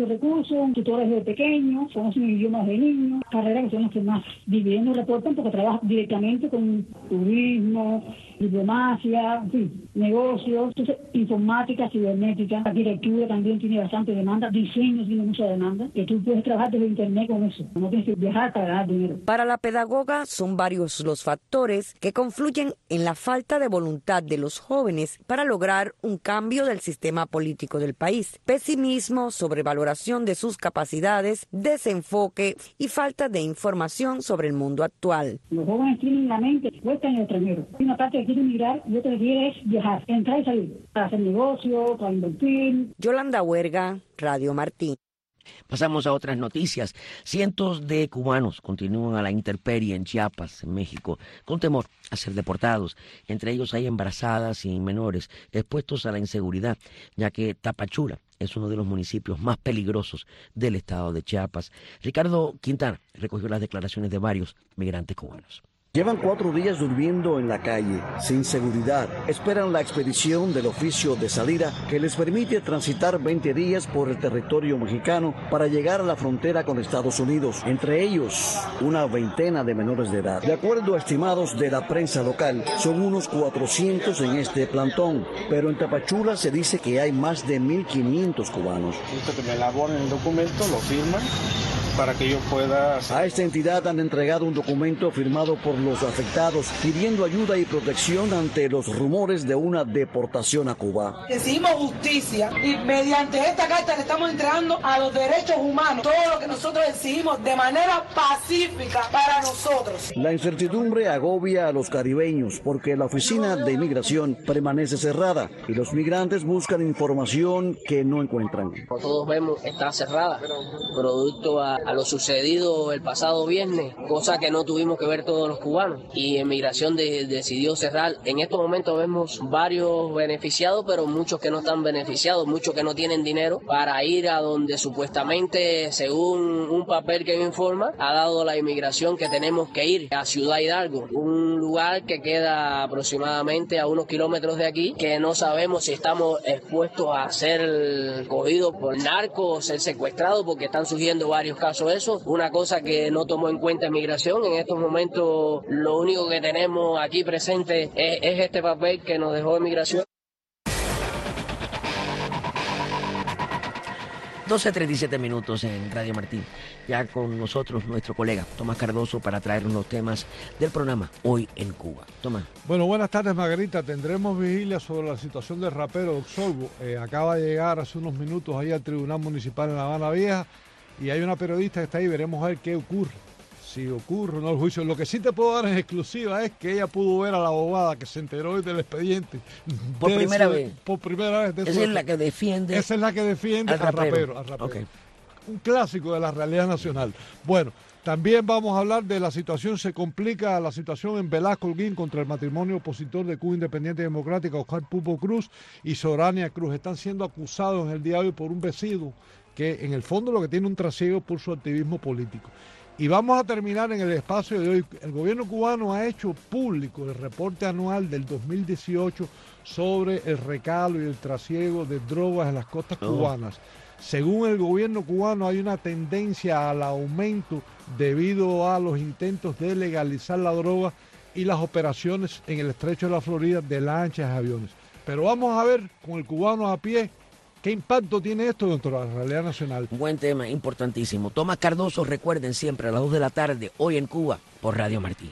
cubanos son tutores de pequeños, conocen idiomas de niños, carreras que son las que más dividendos reportan porque trabajan directamente con turismo, diplomacia, en fin, negocios, entonces, informática, cibernética, arquitectura también tiene bastante demanda, diseño tiene mucha demanda, que tú puedes trabajar desde internet con eso, no tienes que viajar para ganar dinero. Para la pedagoga son varios los factores que confluyen en la falta de voluntad de los jóvenes para lograr un cambio del sistema político del país. Pesimismo, sobrevaloración de sus capacidades, desenfoque y falta de información sobre el mundo actual. Los jóvenes tienen la mente puesta en el extranjero. Hay una parte que quiere migrar y otra que quiere es viajar, entrar y salir, para hacer negocio, para invertir. Yolanda Huerga, Radio Martí. Pasamos a otras noticias. Cientos de cubanos continúan a la intemperie en Chiapas, en México, con temor a ser deportados. Entre ellos hay embarazadas y menores expuestos a la inseguridad, ya que Tapachula es uno de los municipios más peligrosos del estado de Chiapas. Ricardo Quintana recogió las declaraciones de varios migrantes cubanos. Llevan cuatro días durmiendo en la calle, sin seguridad. Esperan la expedición del oficio de salida que les permite transitar veinte días por el territorio mexicano para llegar a la frontera con Estados Unidos. Entre ellos, una veintena de menores de edad. De acuerdo a estimados de la prensa local, son unos cuatrocientos en este plantón, pero en Tapachula se dice que hay más de mil quinientos cubanos. Justo que me elaboren el documento, lo firman, para que yo pueda... A esta entidad han entregado un documento firmado por los afectados pidiendo ayuda y protección ante los rumores de una deportación a Cuba. Exigimos justicia y mediante esta carta le estamos entregando a los derechos humanos todo lo que nosotros exigimos de manera pacífica para nosotros. La incertidumbre agobia a los caribeños porque la oficina de inmigración permanece cerrada y los migrantes buscan información que no encuentran. Como todos vemos, está cerrada, producto a a lo sucedido el pasado viernes, cosa que no tuvimos que ver todos los cubanos, y Emigración de, decidió cerrar. En estos momentos vemos varios beneficiados, pero muchos que no están beneficiados, muchos que no tienen dinero para ir a donde supuestamente, según un papel que me informa, ha dado la inmigración que tenemos que ir a Ciudad Hidalgo, un lugar que queda aproximadamente a unos kilómetros de aquí, que no sabemos si estamos expuestos a ser cogidos por narcos, ser secuestrados, porque están surgiendo varios casos. Eso, una cosa que no tomó en cuenta Inmigración. En estos momentos lo único que tenemos aquí presente es, es este papel que nos dejó Inmigración. doce treinta y siete minutos en Radio Martín. Ya con nosotros nuestro colega Tomás Cardoso para traernos los temas del programa Hoy en Cuba. Tomás. Bueno, buenas tardes, Margarita. Tendremos vigilia sobre la situación del rapero Oxolvo. Eh, acaba de llegar hace unos minutos ahí al Tribunal Municipal en La Habana Vieja. Y hay una periodista que está ahí, veremos a ver qué ocurre, si ocurre o no el juicio. Lo que sí te puedo dar en exclusiva es que ella pudo ver a la abogada que se enteró hoy del expediente. Por de primera su, vez. Por primera vez. De Esa es la que defiende. Esa es la que defiende al, al rapero. rapero, al rapero. Okay. Un clásico de la realidad nacional. Bueno, también vamos a hablar de la situación, se complica la situación en Velasco Holguín contra el matrimonio opositor de Cuba Independiente Democrática, Oscar Pupo Cruz y Sorania Cruz. Están siendo acusados en el día de hoy por un vecino que en el fondo lo que tiene un trasiego por su activismo político. Y vamos a terminar en el espacio de hoy. El gobierno cubano ha hecho público el reporte anual del dos mil dieciocho sobre el recalo y el trasiego de drogas en las costas oh. cubanas. Según el gobierno cubano hay una tendencia al aumento debido a los intentos de legalizar la droga y las operaciones en el estrecho de la Florida de lanchas y aviones. Pero vamos a ver con el cubano a pie ¿qué impacto tiene esto dentro de la realidad nacional? Buen tema, importantísimo. Tomás Cardoso, recuerden siempre a las dos de la tarde, Hoy en Cuba, por Radio Martí.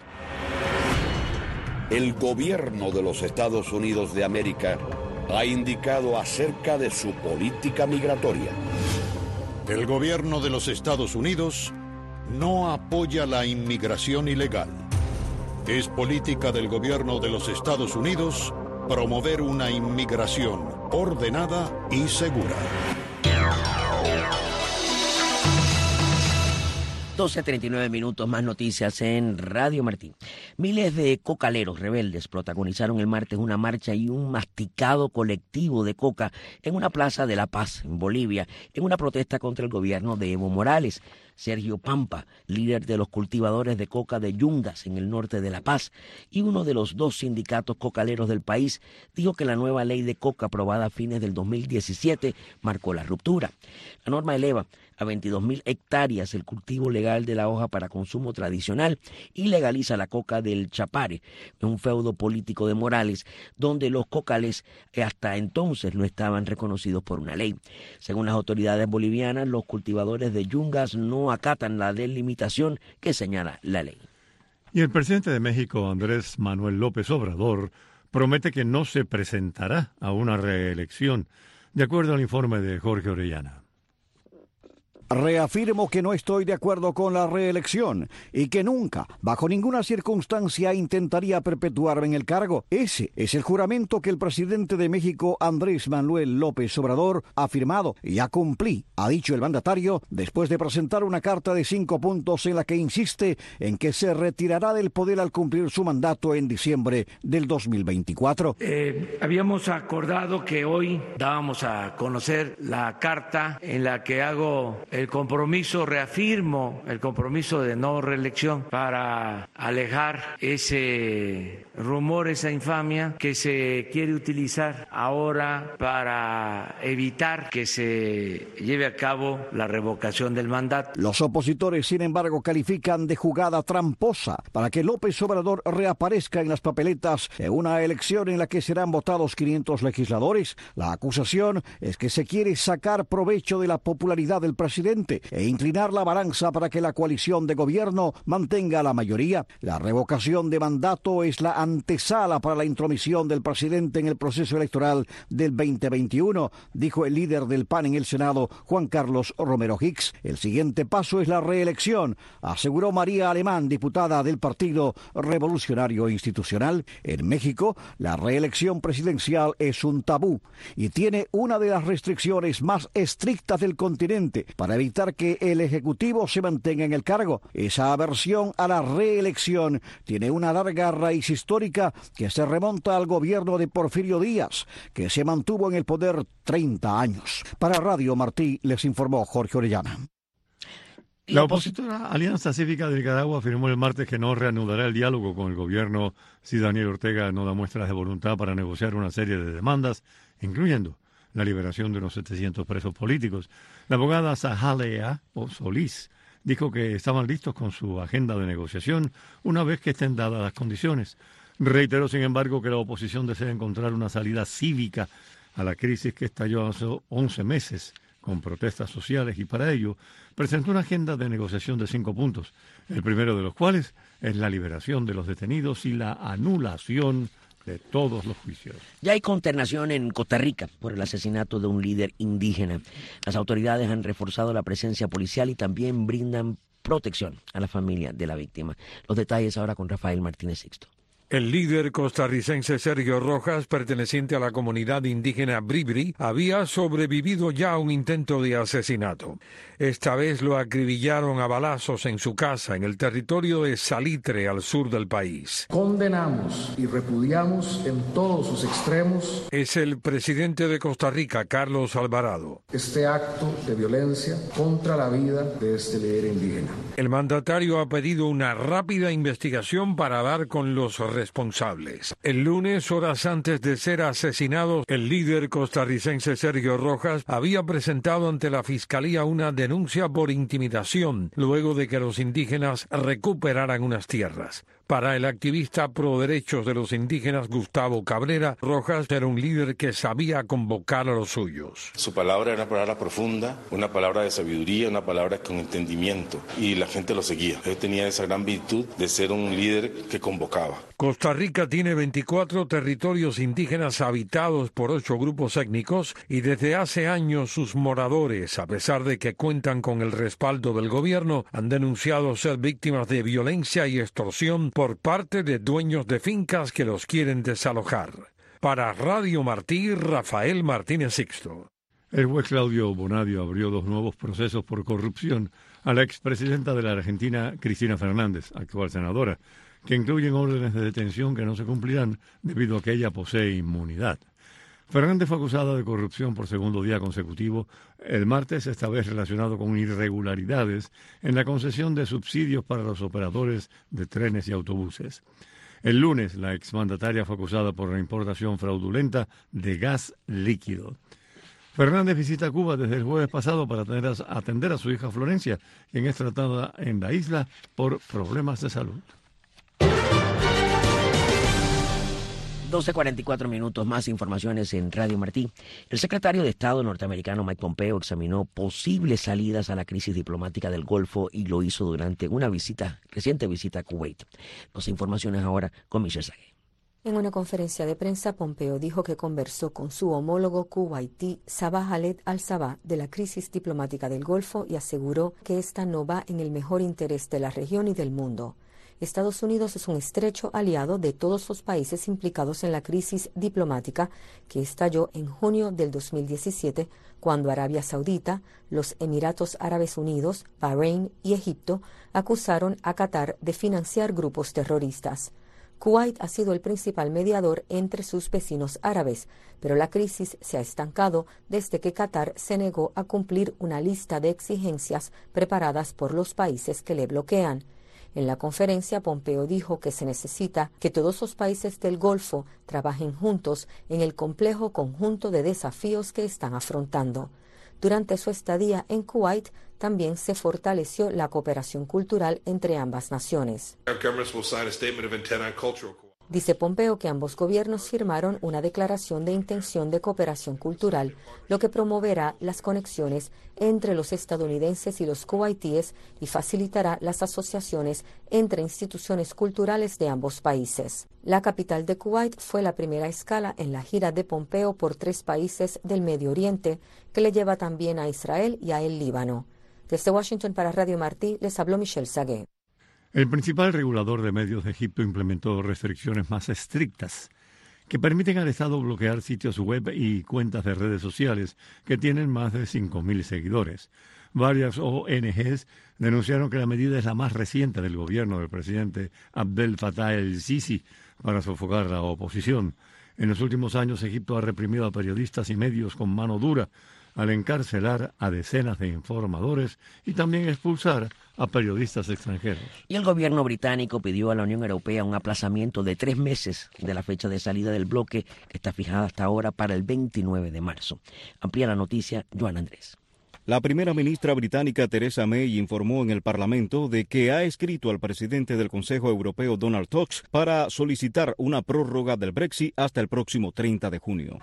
El gobierno de los Estados Unidos de América ha indicado acerca de su política migratoria. El gobierno de los Estados Unidos no apoya la inmigración ilegal. Es política del gobierno de los Estados Unidos promover una inmigración ordenada y segura. doce treinta y nueve minutos, más noticias en Radio Martín. Miles de cocaleros rebeldes protagonizaron el martes una marcha y un masticado colectivo de coca en una plaza de La Paz, en Bolivia, en una protesta contra el gobierno de Evo Morales. Sergio Pampa, líder de los cultivadores de coca de Yungas, en el norte de La Paz, y uno de los dos sindicatos cocaleros del país, dijo que la nueva ley de coca aprobada a fines del dos mil diecisiete marcó la ruptura. La norma eleva a veintidós mil hectáreas el cultivo legal de la hoja para consumo tradicional y legaliza la coca del Chapare, un feudo político de Morales, donde los cocales hasta entonces no estaban reconocidos por una ley. Según las autoridades bolivianas, los cultivadores de Yungas no acatan la delimitación que señala la ley. Y el presidente de México, Andrés Manuel López Obrador, promete que no se presentará a una reelección, de acuerdo al informe de Jorge Orellana. Reafirmo que no estoy de acuerdo con la reelección y que nunca, bajo ninguna circunstancia, intentaría perpetuarme en el cargo. Ese es el juramento que el presidente de México, Andrés Manuel López Obrador, ha firmado. Ya cumplí, ha dicho el mandatario, después de presentar una carta de cinco puntos en la que insiste en que se retirará del poder al cumplir su mandato en diciembre del dos mil veinticuatro. Eh, habíamos acordado que hoy dábamos a conocer la carta en la que hago el compromiso, reafirmo el compromiso de no reelección para alejar ese rumor, esa infamia que se quiere utilizar ahora para evitar que se lleve a cabo la revocación del mandato. Los opositores, sin embargo, califican de jugada tramposa para que López Obrador reaparezca en las papeletas en una elección en la que serán votados quinientos legisladores. La acusación es que se quiere sacar provecho de la popularidad del presidente e inclinar la balanza para que la coalición de gobierno mantenga la mayoría. La revocación de mandato es la antesala para la intromisión del presidente en el proceso electoral del veinte veintiuno, dijo el líder del P A N en el Senado, Juan Carlos Romero Hicks. El siguiente paso es la reelección, aseguró María Alemán, diputada del Partido Revolucionario Institucional. En México, la reelección presidencial es un tabú y tiene una de las restricciones más estrictas del continente para evitar que el Ejecutivo se mantenga en el cargo. Esa aversión a la reelección tiene una larga raíz histórica que se remonta al gobierno de Porfirio Díaz, que se mantuvo en el poder treinta años. Para Radio Martí les informó Jorge Orellana. La opositora Alianza Cívica de Nicaragua afirmó el martes que no reanudará el diálogo con el gobierno si Daniel Ortega no da muestras de voluntad para negociar una serie de demandas, incluyendo la liberación de unos setecientos presos políticos. La abogada Zahalea o Solís dijo que estaban listos con su agenda de negociación una vez que estén dadas las condiciones. Reiteró, sin embargo, que la oposición desea encontrar una salida cívica a la crisis que estalló hace once meses con protestas sociales y para ello presentó una agenda de negociación de cinco puntos, el primero de los cuales es la liberación de los detenidos y la anulación de todos los juicios. Ya hay consternación en Costa Rica por el asesinato de un líder indígena. Las autoridades han reforzado la presencia policial y también brindan protección a la familia de la víctima. Los detalles ahora con Rafael Martínez Sixto. El líder costarricense Sergio Rojas, perteneciente a la comunidad indígena Bribri, había sobrevivido ya a un intento de asesinato. Esta vez lo acribillaron a balazos en su casa, en el territorio de Salitre, al sur del país. Condenamos y repudiamos en todos sus extremos. Es el presidente de Costa Rica, Carlos Alvarado. Este acto de violencia contra la vida de este líder indígena. El mandatario ha pedido una rápida investigación para dar con los responsables. El lunes, horas antes de ser asesinado, el líder costarricense Sergio Rojas había presentado ante la Fiscalía una denuncia por intimidación luego de que los indígenas recuperaran unas tierras. Para el activista pro derechos de los indígenas Gustavo Cabrera, Rojas era un líder que sabía convocar a los suyos. Su palabra era una palabra profunda, una palabra de sabiduría, una palabra con entendimiento, y la gente lo seguía. Él tenía esa gran virtud de ser un líder que convocaba. Costa Rica tiene veinticuatro territorios indígenas habitados por ocho grupos étnicos y desde hace años sus moradores, a pesar de que cuentan con el respaldo del gobierno, han denunciado ser víctimas de violencia y extorsión por parte de dueños de fincas que los quieren desalojar. Para Radio Martí, Rafael Martínez Sixto. El juez Claudio Bonadio abrió dos nuevos procesos por corrupción a la expresidenta de la Argentina, Cristina Fernández, actual senadora, que incluyen órdenes de detención que no se cumplirán debido a que ella posee inmunidad. Fernández fue acusada de corrupción por segundo día consecutivo el martes, esta vez relacionado con irregularidades en la concesión de subsidios para los operadores de trenes y autobuses. El lunes, la exmandataria fue acusada por la importación fraudulenta de gas líquido. Fernández visita Cuba desde el jueves pasado para atender a, atender a su hija Florencia, quien es tratada en la isla por problemas de salud. doce cuarenta y cuatro minutos, más informaciones en Radio Martí. El secretario de Estado norteamericano Mike Pompeo examinó posibles salidas a la crisis diplomática del Golfo y lo hizo durante una visita, reciente visita a Kuwait. Las informaciones ahora con Michelle Sagué. En una conferencia de prensa, Pompeo dijo que conversó con su homólogo kuwaití Sabah Khaled al-Sabah de la crisis diplomática del Golfo y aseguró que esta no va en el mejor interés de la región y del mundo. Estados Unidos es un estrecho aliado de todos los países implicados en la crisis diplomática que estalló en junio del dos mil diecisiete, cuando Arabia Saudita, los Emiratos Árabes Unidos, Bahrein y Egipto acusaron a Qatar de financiar grupos terroristas. Kuwait ha sido el principal mediador entre sus vecinos árabes, pero la crisis se ha estancado desde que Qatar se negó a cumplir una lista de exigencias preparadas por los países que le bloquean. En la conferencia, Pompeo dijo que se necesita que todos los países del Golfo trabajen juntos en el complejo conjunto de desafíos que están afrontando. Durante su estadía en Kuwait, también se fortaleció la cooperación cultural entre ambas naciones. Dice Pompeo que ambos gobiernos firmaron una declaración de intención de cooperación cultural, lo que promoverá las conexiones entre los estadounidenses y los kuwaitíes y facilitará las asociaciones entre instituciones culturales de ambos países. La capital de Kuwait fue la primera escala en la gira de Pompeo por tres países del Medio Oriente, que le lleva también a Israel y a el Líbano. Desde Washington para Radio Martí les habló Michelle Sagué. El principal regulador de medios de Egipto implementó restricciones más estrictas que permiten al Estado bloquear sitios web y cuentas de redes sociales que tienen más de cinco mil seguidores. Varias O N Ges denunciaron que la medida es la más reciente del gobierno del presidente Abdel Fattah el-Sisi para sofocar la oposición. En los últimos años, Egipto ha reprimido a periodistas y medios con mano dura al encarcelar a decenas de informadores y también expulsar a periodistas extranjeros. Y el gobierno británico pidió a la Unión Europea un aplazamiento de tres meses de la fecha de salida del bloque, que está fijada hasta ahora para el veintinueve de marzo. Amplía la noticia Joan Andrés. La primera ministra británica Theresa May informó en el Parlamento de que ha escrito al presidente del Consejo Europeo Donald Tusk para solicitar una prórroga del Brexit hasta el próximo treinta de junio.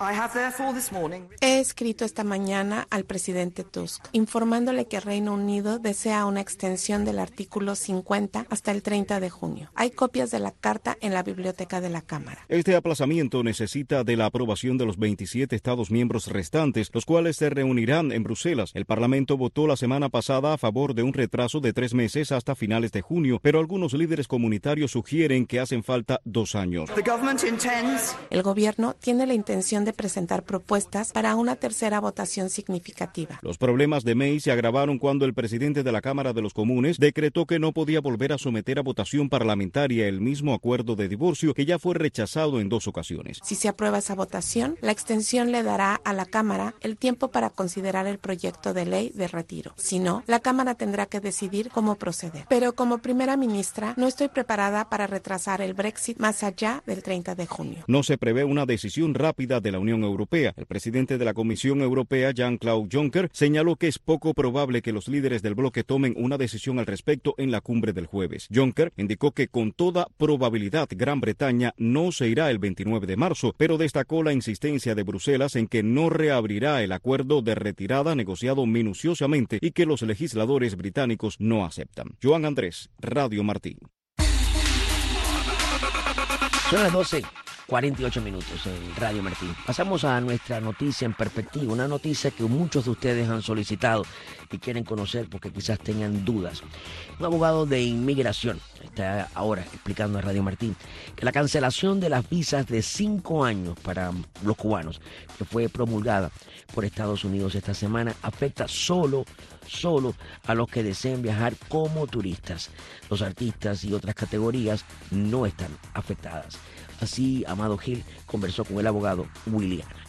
He escrito esta mañana al presidente Tusk informándole que Reino Unido desea una extensión del artículo cincuenta hasta el treinta de junio. Hay copias de la carta en la biblioteca de la Cámara. Este aplazamiento necesita de la aprobación de los veintisiete Estados miembros restantes, los cuales se reunirán en Bruselas. El Parlamento votó la semana pasada a favor de un retraso de tres meses hasta finales de junio, pero algunos líderes comunitarios sugieren que hacen falta dos años. El gobierno tiene la intención de presentar propuestas para una tercera votación significativa. Los problemas de May se agravaron cuando el presidente de la Cámara de los Comunes decretó que no podía volver a someter a votación parlamentaria el mismo acuerdo de divorcio que ya fue rechazado en dos ocasiones. Si se aprueba esa votación, la extensión le dará a la Cámara el tiempo para considerar el proyecto de de ley de retiro. Si no, la Cámara tendrá que decidir cómo proceder. Pero como primera ministra, no estoy preparada para retrasar el Brexit más allá del treinta de junio. No se prevé una decisión rápida de la Unión Europea. El presidente de la Comisión Europea, Jean-Claude Juncker, señaló que es poco probable que los líderes del bloque tomen una decisión al respecto en la cumbre del jueves. Juncker indicó que con toda probabilidad Gran Bretaña no se irá el veintinueve de marzo, pero destacó la insistencia de Bruselas en que no reabrirá el acuerdo de retirada negociado minuciosamente y que los legisladores británicos no aceptan. Joan Andrés, Radio Martí. Son las doce cuarenta y ocho minutos en Radio Martín. Pasamos a nuestra noticia en perspectiva, una noticia que muchos de ustedes han solicitado y quieren conocer porque quizás tengan dudas. Un abogado de inmigración está ahora explicando a Radio Martín que la cancelación de las visas de cinco años para los cubanos, que fue promulgada por Estados Unidos esta semana, afecta solo, solo a los que deseen viajar como turistas. Los artistas y otras categorías no están afectadas. Así, Amado Gil conversó con el abogado Willy Ana.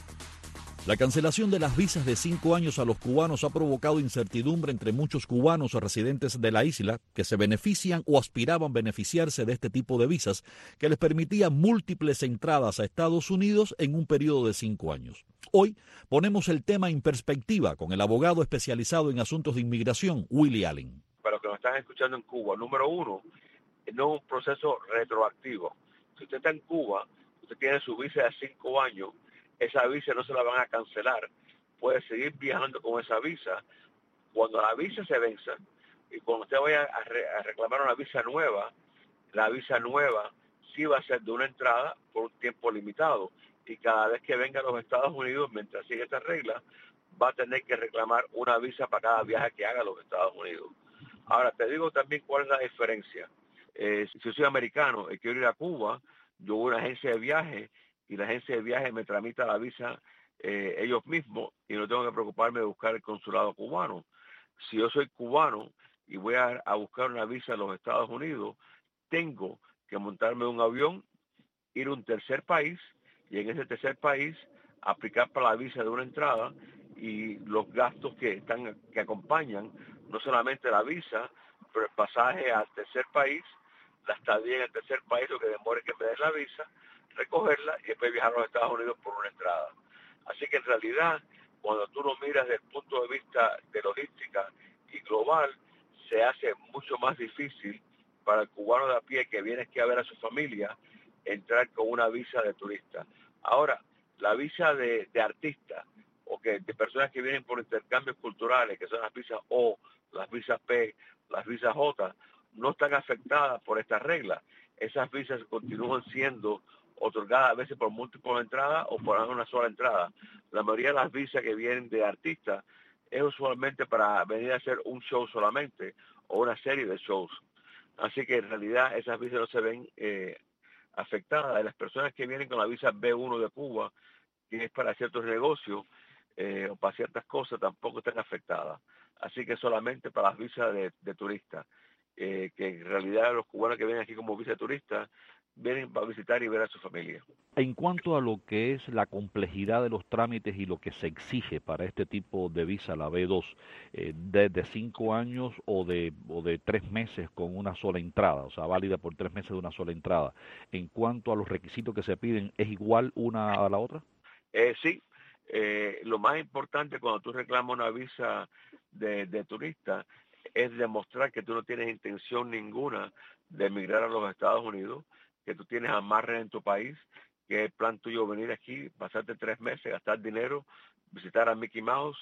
La cancelación de las visas de cinco años a los cubanos ha provocado incertidumbre entre muchos cubanos residentes de la isla que se benefician o aspiraban a beneficiarse de este tipo de visas que les permitía múltiples entradas a Estados Unidos en un periodo de cinco años. Hoy ponemos el tema en perspectiva con el abogado especializado en asuntos de inmigración, Willy Allen. Para los que nos están escuchando en Cuba, número uno, no es un proceso retroactivo. Si usted está en Cuba, usted tiene su visa de cinco años, esa visa no se la van a cancelar. Puede seguir viajando con esa visa. Cuando la visa se venza y cuando usted vaya a, re, a reclamar una visa nueva, la visa nueva sí va a ser de una entrada por un tiempo limitado. Y cada vez que venga a los Estados Unidos, mientras sigue esta regla, va a tener que reclamar una visa para cada viaje que haga a los Estados Unidos. Ahora, te digo también cuál es la diferencia. Eh, si yo soy americano y quiero ir a Cuba, yo voy a una agencia de viaje y la agencia de viaje me tramita la visa eh, ellos mismos y no tengo que preocuparme de buscar el consulado cubano. Si yo soy cubano y voy a, a buscar una visa en los Estados Unidos, tengo que montarme en un avión, ir a un tercer país y en ese tercer país aplicar para la visa de una entrada y los gastos que están que acompañan, no solamente la visa, pero el pasaje al tercer país, la estadía en el tercer país, lo que demore que me den la visa, recogerla y después viajar a los Estados Unidos por una entrada. Así que en realidad, cuando tú lo miras desde el punto de vista de logística y global, se hace mucho más difícil para el cubano de a pie que viene aquí a ver a su familia entrar con una visa de turista. Ahora, la visa de, de artista o que de personas que vienen por intercambios culturales, que son las visas O, las visas P, las visas J, no están afectadas por esta regla. Esas visas continúan siendo otorgadas a veces por múltiples entradas o por una sola entrada. La mayoría de las visas que vienen de artistas es usualmente para venir a hacer un show solamente o una serie de shows. Así que en realidad esas visas no se ven eh, afectadas. Las personas que vienen con la visa B uno de Cuba, que es para ciertos negocios eh, o para ciertas cosas, tampoco están afectadas. Así que solamente para las visas de, de turistas, eh, que en realidad los cubanos que vienen aquí como visa de turistas vienen para visitar y ver a su familia. En cuanto a lo que es la complejidad de los trámites y lo que se exige para este tipo de visa, la B dos, eh, de, de cinco años o de, o de tres meses con una sola entrada, o sea, válida por tres meses de una sola entrada, en cuanto a los requisitos que se piden, ¿es igual una a la otra? Eh, sí, eh, lo más importante cuando tú reclamas una visa de, de turista es demostrar que tú no tienes intención ninguna de emigrar a los Estados Unidos, que tú tienes amarre en tu país, que es el plan tuyo venir aquí, pasarte tres meses, gastar dinero, visitar a Mickey Mouse,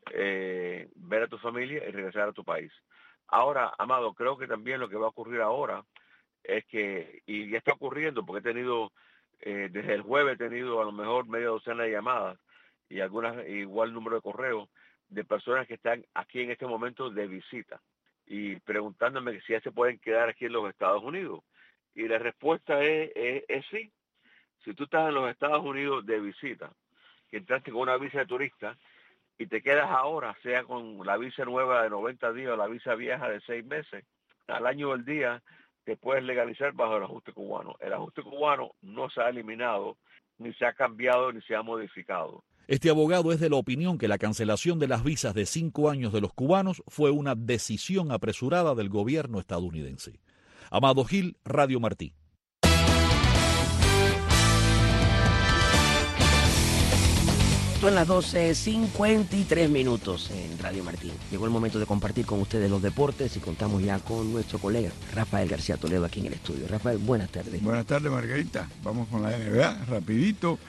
eh, ver a tu familia y regresar a tu país. Ahora, Amado, creo que también lo que va a ocurrir ahora es que, y ya está ocurriendo, porque he tenido, eh, desde el jueves he tenido a lo mejor media docena de llamadas y algunas igual número de correos de personas que están aquí en este momento de visita y preguntándome si ya se pueden quedar aquí en los Estados Unidos. Y la respuesta es, es, es sí. Si tú estás en los Estados Unidos de visita, que entraste con una visa de turista y te quedas ahora, sea con la visa nueva de noventa días o la visa vieja de seis meses, al año del día te puedes legalizar bajo el ajuste cubano. El ajuste cubano no se ha eliminado, ni se ha cambiado, ni se ha modificado. Este abogado es de la opinión que la cancelación de las visas de cinco años de los cubanos fue una decisión apresurada del gobierno estadounidense. Amado Gil, Radio Martí. Son las doce cincuenta y tres minutos en Radio Martín. Llegó el momento de compartir con ustedes los deportes y contamos ya con nuestro colega Rafael García Toledo aquí en el estudio. Rafael, buenas tardes. Buenas tardes, Margarita. Vamos con la N B A, rapidito.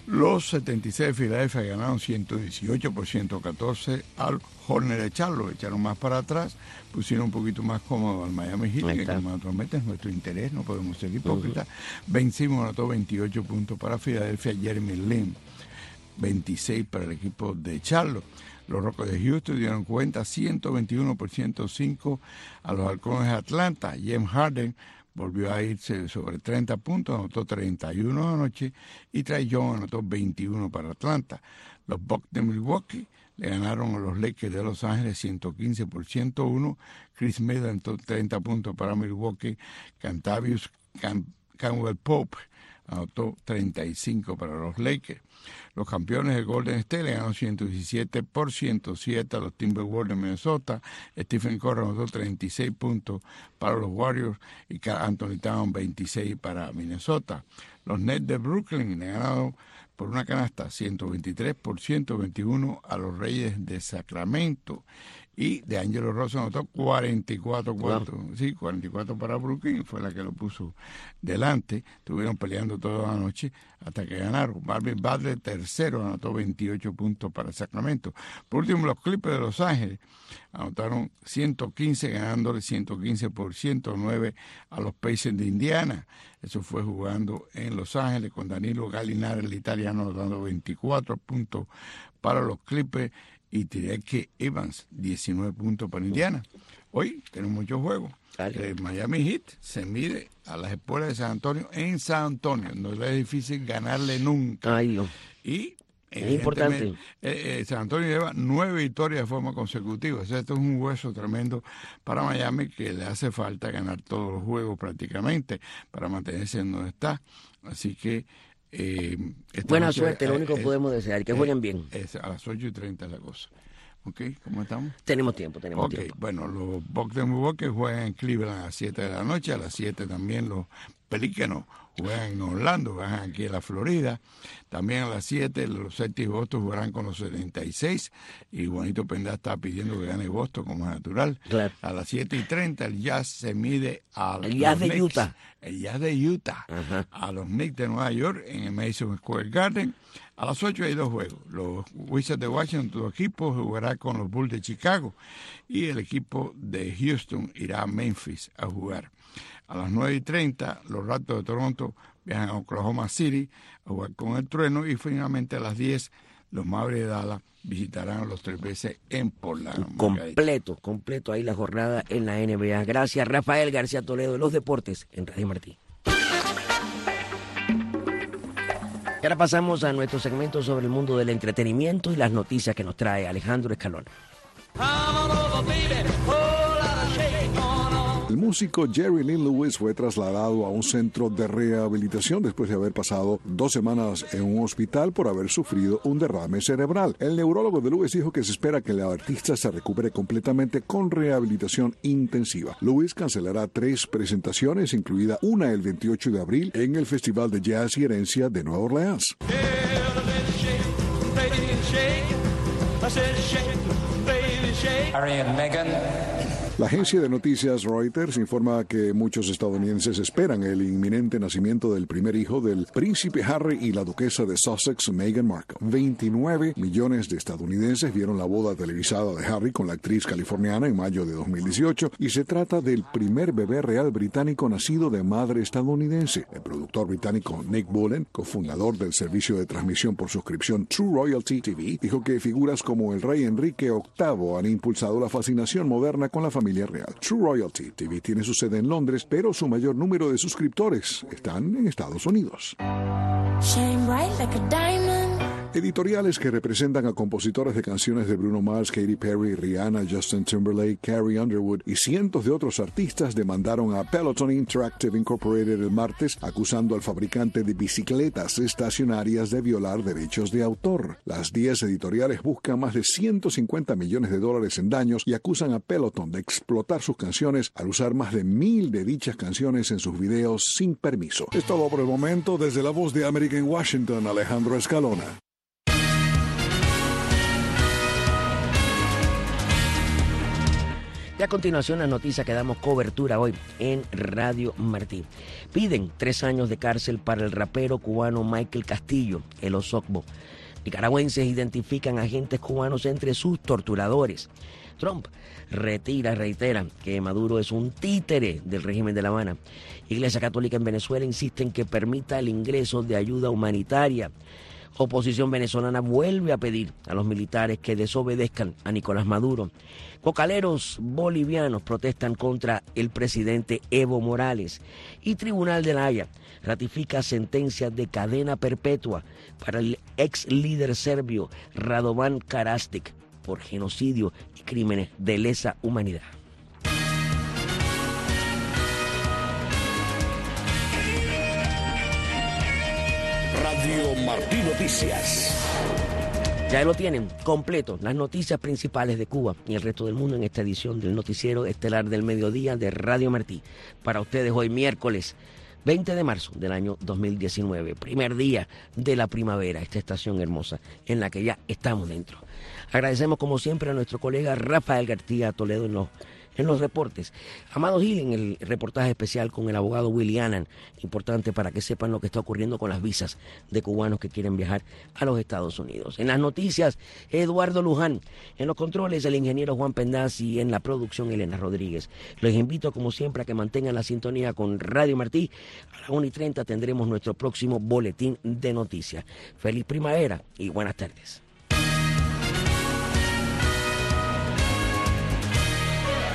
Los setenta y seis de Filadelfia ganaron ciento dieciocho por ciento catorce al Hornets de Charlotte. Echaron más para atrás, pusieron un poquito más cómodo al Miami Heat, que como naturalmente es nuestro interés, no podemos ser hipócritas. Uh-huh. Vencimos, anotó veintiocho puntos para Filadelfia, Jeremy Lin, veintiséis para el equipo de Charlotte. Los Rockets de Houston dieron cuenta ciento veintiuno por ciento cinco a los Halcones de Atlanta. James Harden volvió a irse sobre treinta puntos, anotó treinta y uno anoche, y Trae Young anotó veintiuno para Atlanta. Los Bucks de Milwaukee le ganaron a los Lakers de Los Ángeles ciento quince por ciento uno. Chris Middleton anotó treinta puntos para Milwaukee. Cantavius Cam- Campbell Pope anotó treinta y cinco para los Lakers. Los campeones de Golden State le ganaron ciento diecisiete por ciento siete a los Timberwolves de Minnesota. Stephen Curry anotó treinta y seis puntos para los Warriors y Anthony Towns veintiséis para Minnesota. Los Nets de Brooklyn le ganaron por una canasta ciento veintitrés por ciento veintiuno a los Reyes de Sacramento. Y de Angelo Rosso anotó cuarenta y cuatro puntos. Wow. Sí, cuarenta y cuatro para Brooklyn, fue la que lo puso delante. Estuvieron peleando toda la noche hasta que ganaron. Marvin Bagley, tercero, anotó veintiocho puntos para Sacramento. Por último, los Clippers de Los Ángeles anotaron ciento quince, ganándole ciento quince por ciento nueve a los Pacers de Indiana. Eso fue jugando en Los Ángeles con Danilo Gallinari, el italiano, anotando veinticuatro puntos para los Clippers. Y Tyreke Evans, diecinueve puntos para Indiana. Hoy tenemos muchos juegos. El Miami Heat se mide a las Espuelas de San Antonio en San Antonio. No es difícil ganarle nunca. Ay, Dios. Y es importante. Eh, eh, San Antonio lleva nueve victorias de forma consecutiva. O sea, esto es un hueso tremendo para Miami, que le hace falta ganar todos los juegos prácticamente para mantenerse en donde está. Así que Eh, buena noche, suerte, eh, lo único que es, podemos desear, que jueguen eh, bien. Es a las ocho y treinta es la cosa. ¿Ok? ¿Cómo estamos? Tenemos tiempo, tenemos okay, tiempo. Bueno, los Bucks de Milwaukee juegan en Cleveland a las siete de la noche. A las siete también los Pelícanos juegan en Orlando, van aquí a la Florida. También a las siete los Celtics de Boston jugarán con los setenta y seis. Y Juanito Pendá está pidiendo que gane Boston, como es natural. Claro. A las siete y treinta el Jazz se mide a el Jazz de Knicks, Utah. El Jazz de Utah. Ajá. A los Knicks de Nueva York en el Madison Square Garden. A las ocho hay dos juegos. Los Wizards de Washington, tu equipo, jugará con los Bulls de Chicago. Y el equipo de Houston irá a Memphis a jugar. A las nueve y treinta, los Raptors de Toronto viajan a Oklahoma City a jugar con el Trueno. Y finalmente a las diez, los Mavericks de Dallas visitarán a los tres veces en Portland. Completo, completo ahí la jornada en la N B A. Gracias, Rafael García Toledo de los Deportes en Radio Martí. Y ahora pasamos a nuestro segmento sobre el mundo del entretenimiento y las noticias que nos trae Alejandro Escalona. El músico Jerry Lee Lewis fue trasladado a un centro de rehabilitación después de haber pasado dos semanas en un hospital por haber sufrido un derrame cerebral. El neurólogo de Lewis dijo que se espera que el artista se recupere completamente con rehabilitación intensiva. Lewis cancelará tres presentaciones, incluida una el veintiocho de abril en el Festival de Jazz y Herencia de Nueva Orleans. Harry and Meghan. La agencia de noticias Reuters informa que muchos estadounidenses esperan el inminente nacimiento del primer hijo del príncipe Harry y la duquesa de Sussex, Meghan Markle. veintinueve millones de estadounidenses vieron la boda televisada de Harry con la actriz californiana en mayo de dos mil dieciocho y se trata del primer bebé real británico nacido de madre estadounidense. El productor británico Nick Bullen, cofundador del servicio de transmisión por suscripción True Royalty T V, dijo que figuras como el rey Enrique octavo han impulsado la fascinación moderna con la familia real. True Royalty T V tiene su sede en Londres, pero su mayor número de suscriptores están en Estados Unidos. Shine bright like a diamond. Editoriales que representan a compositores de canciones de Bruno Mars, Katy Perry, Rihanna, Justin Timberlake, Carrie Underwood y cientos de otros artistas demandaron a Peloton Interactive Incorporated el martes, acusando al fabricante de bicicletas estacionarias de violar derechos de autor. Las diez editoriales buscan más de ciento cincuenta millones de dólares en daños y acusan a Peloton de explotar sus canciones al usar más de mil de dichas canciones en sus videos sin permiso. Es todo por el momento. Desde La Voz de América en Washington, Alejandro Escalona. Y a continuación, las noticias que damos cobertura hoy en Radio Martí. Piden tres años de cárcel para el rapero cubano Michael Castillo, el Osobbo. Nicaragüenses identifican agentes cubanos entre sus torturadores. Trump retira, reitera que Maduro es un títere del régimen de La Habana. Iglesia Católica en Venezuela insiste en que permita el ingreso de ayuda humanitaria. Oposición venezolana vuelve a pedir a los militares que desobedezcan a Nicolás Maduro. Cocaleros bolivianos protestan contra el presidente Evo Morales. Y Tribunal de La Haya ratifica sentencia de cadena perpetua para el ex líder serbio Radovan Karadzic por genocidio y crímenes de lesa humanidad. Radio Martí Noticias. Ya lo tienen completo, las noticias principales de Cuba y el resto del mundo en esta edición del noticiero estelar del mediodía de Radio Martí. Para ustedes hoy miércoles veinte de marzo del año dos mil diecinueve, primer día de la primavera, esta estación hermosa en la que ya estamos dentro. Agradecemos como siempre a nuestro colega Rafael García Toledo en los En los reportes. Amado Gil en el reportaje especial con el abogado Willy Annan, importante para que sepan lo que está ocurriendo con las visas de cubanos que quieren viajar a los Estados Unidos. En las noticias, Eduardo Luján, en los controles el ingeniero Juan Pendaz y en la producción Elena Rodríguez. Les invito como siempre a que mantengan la sintonía con Radio Martí. A las una y treinta tendremos nuestro próximo boletín de noticias. Feliz primavera y buenas tardes.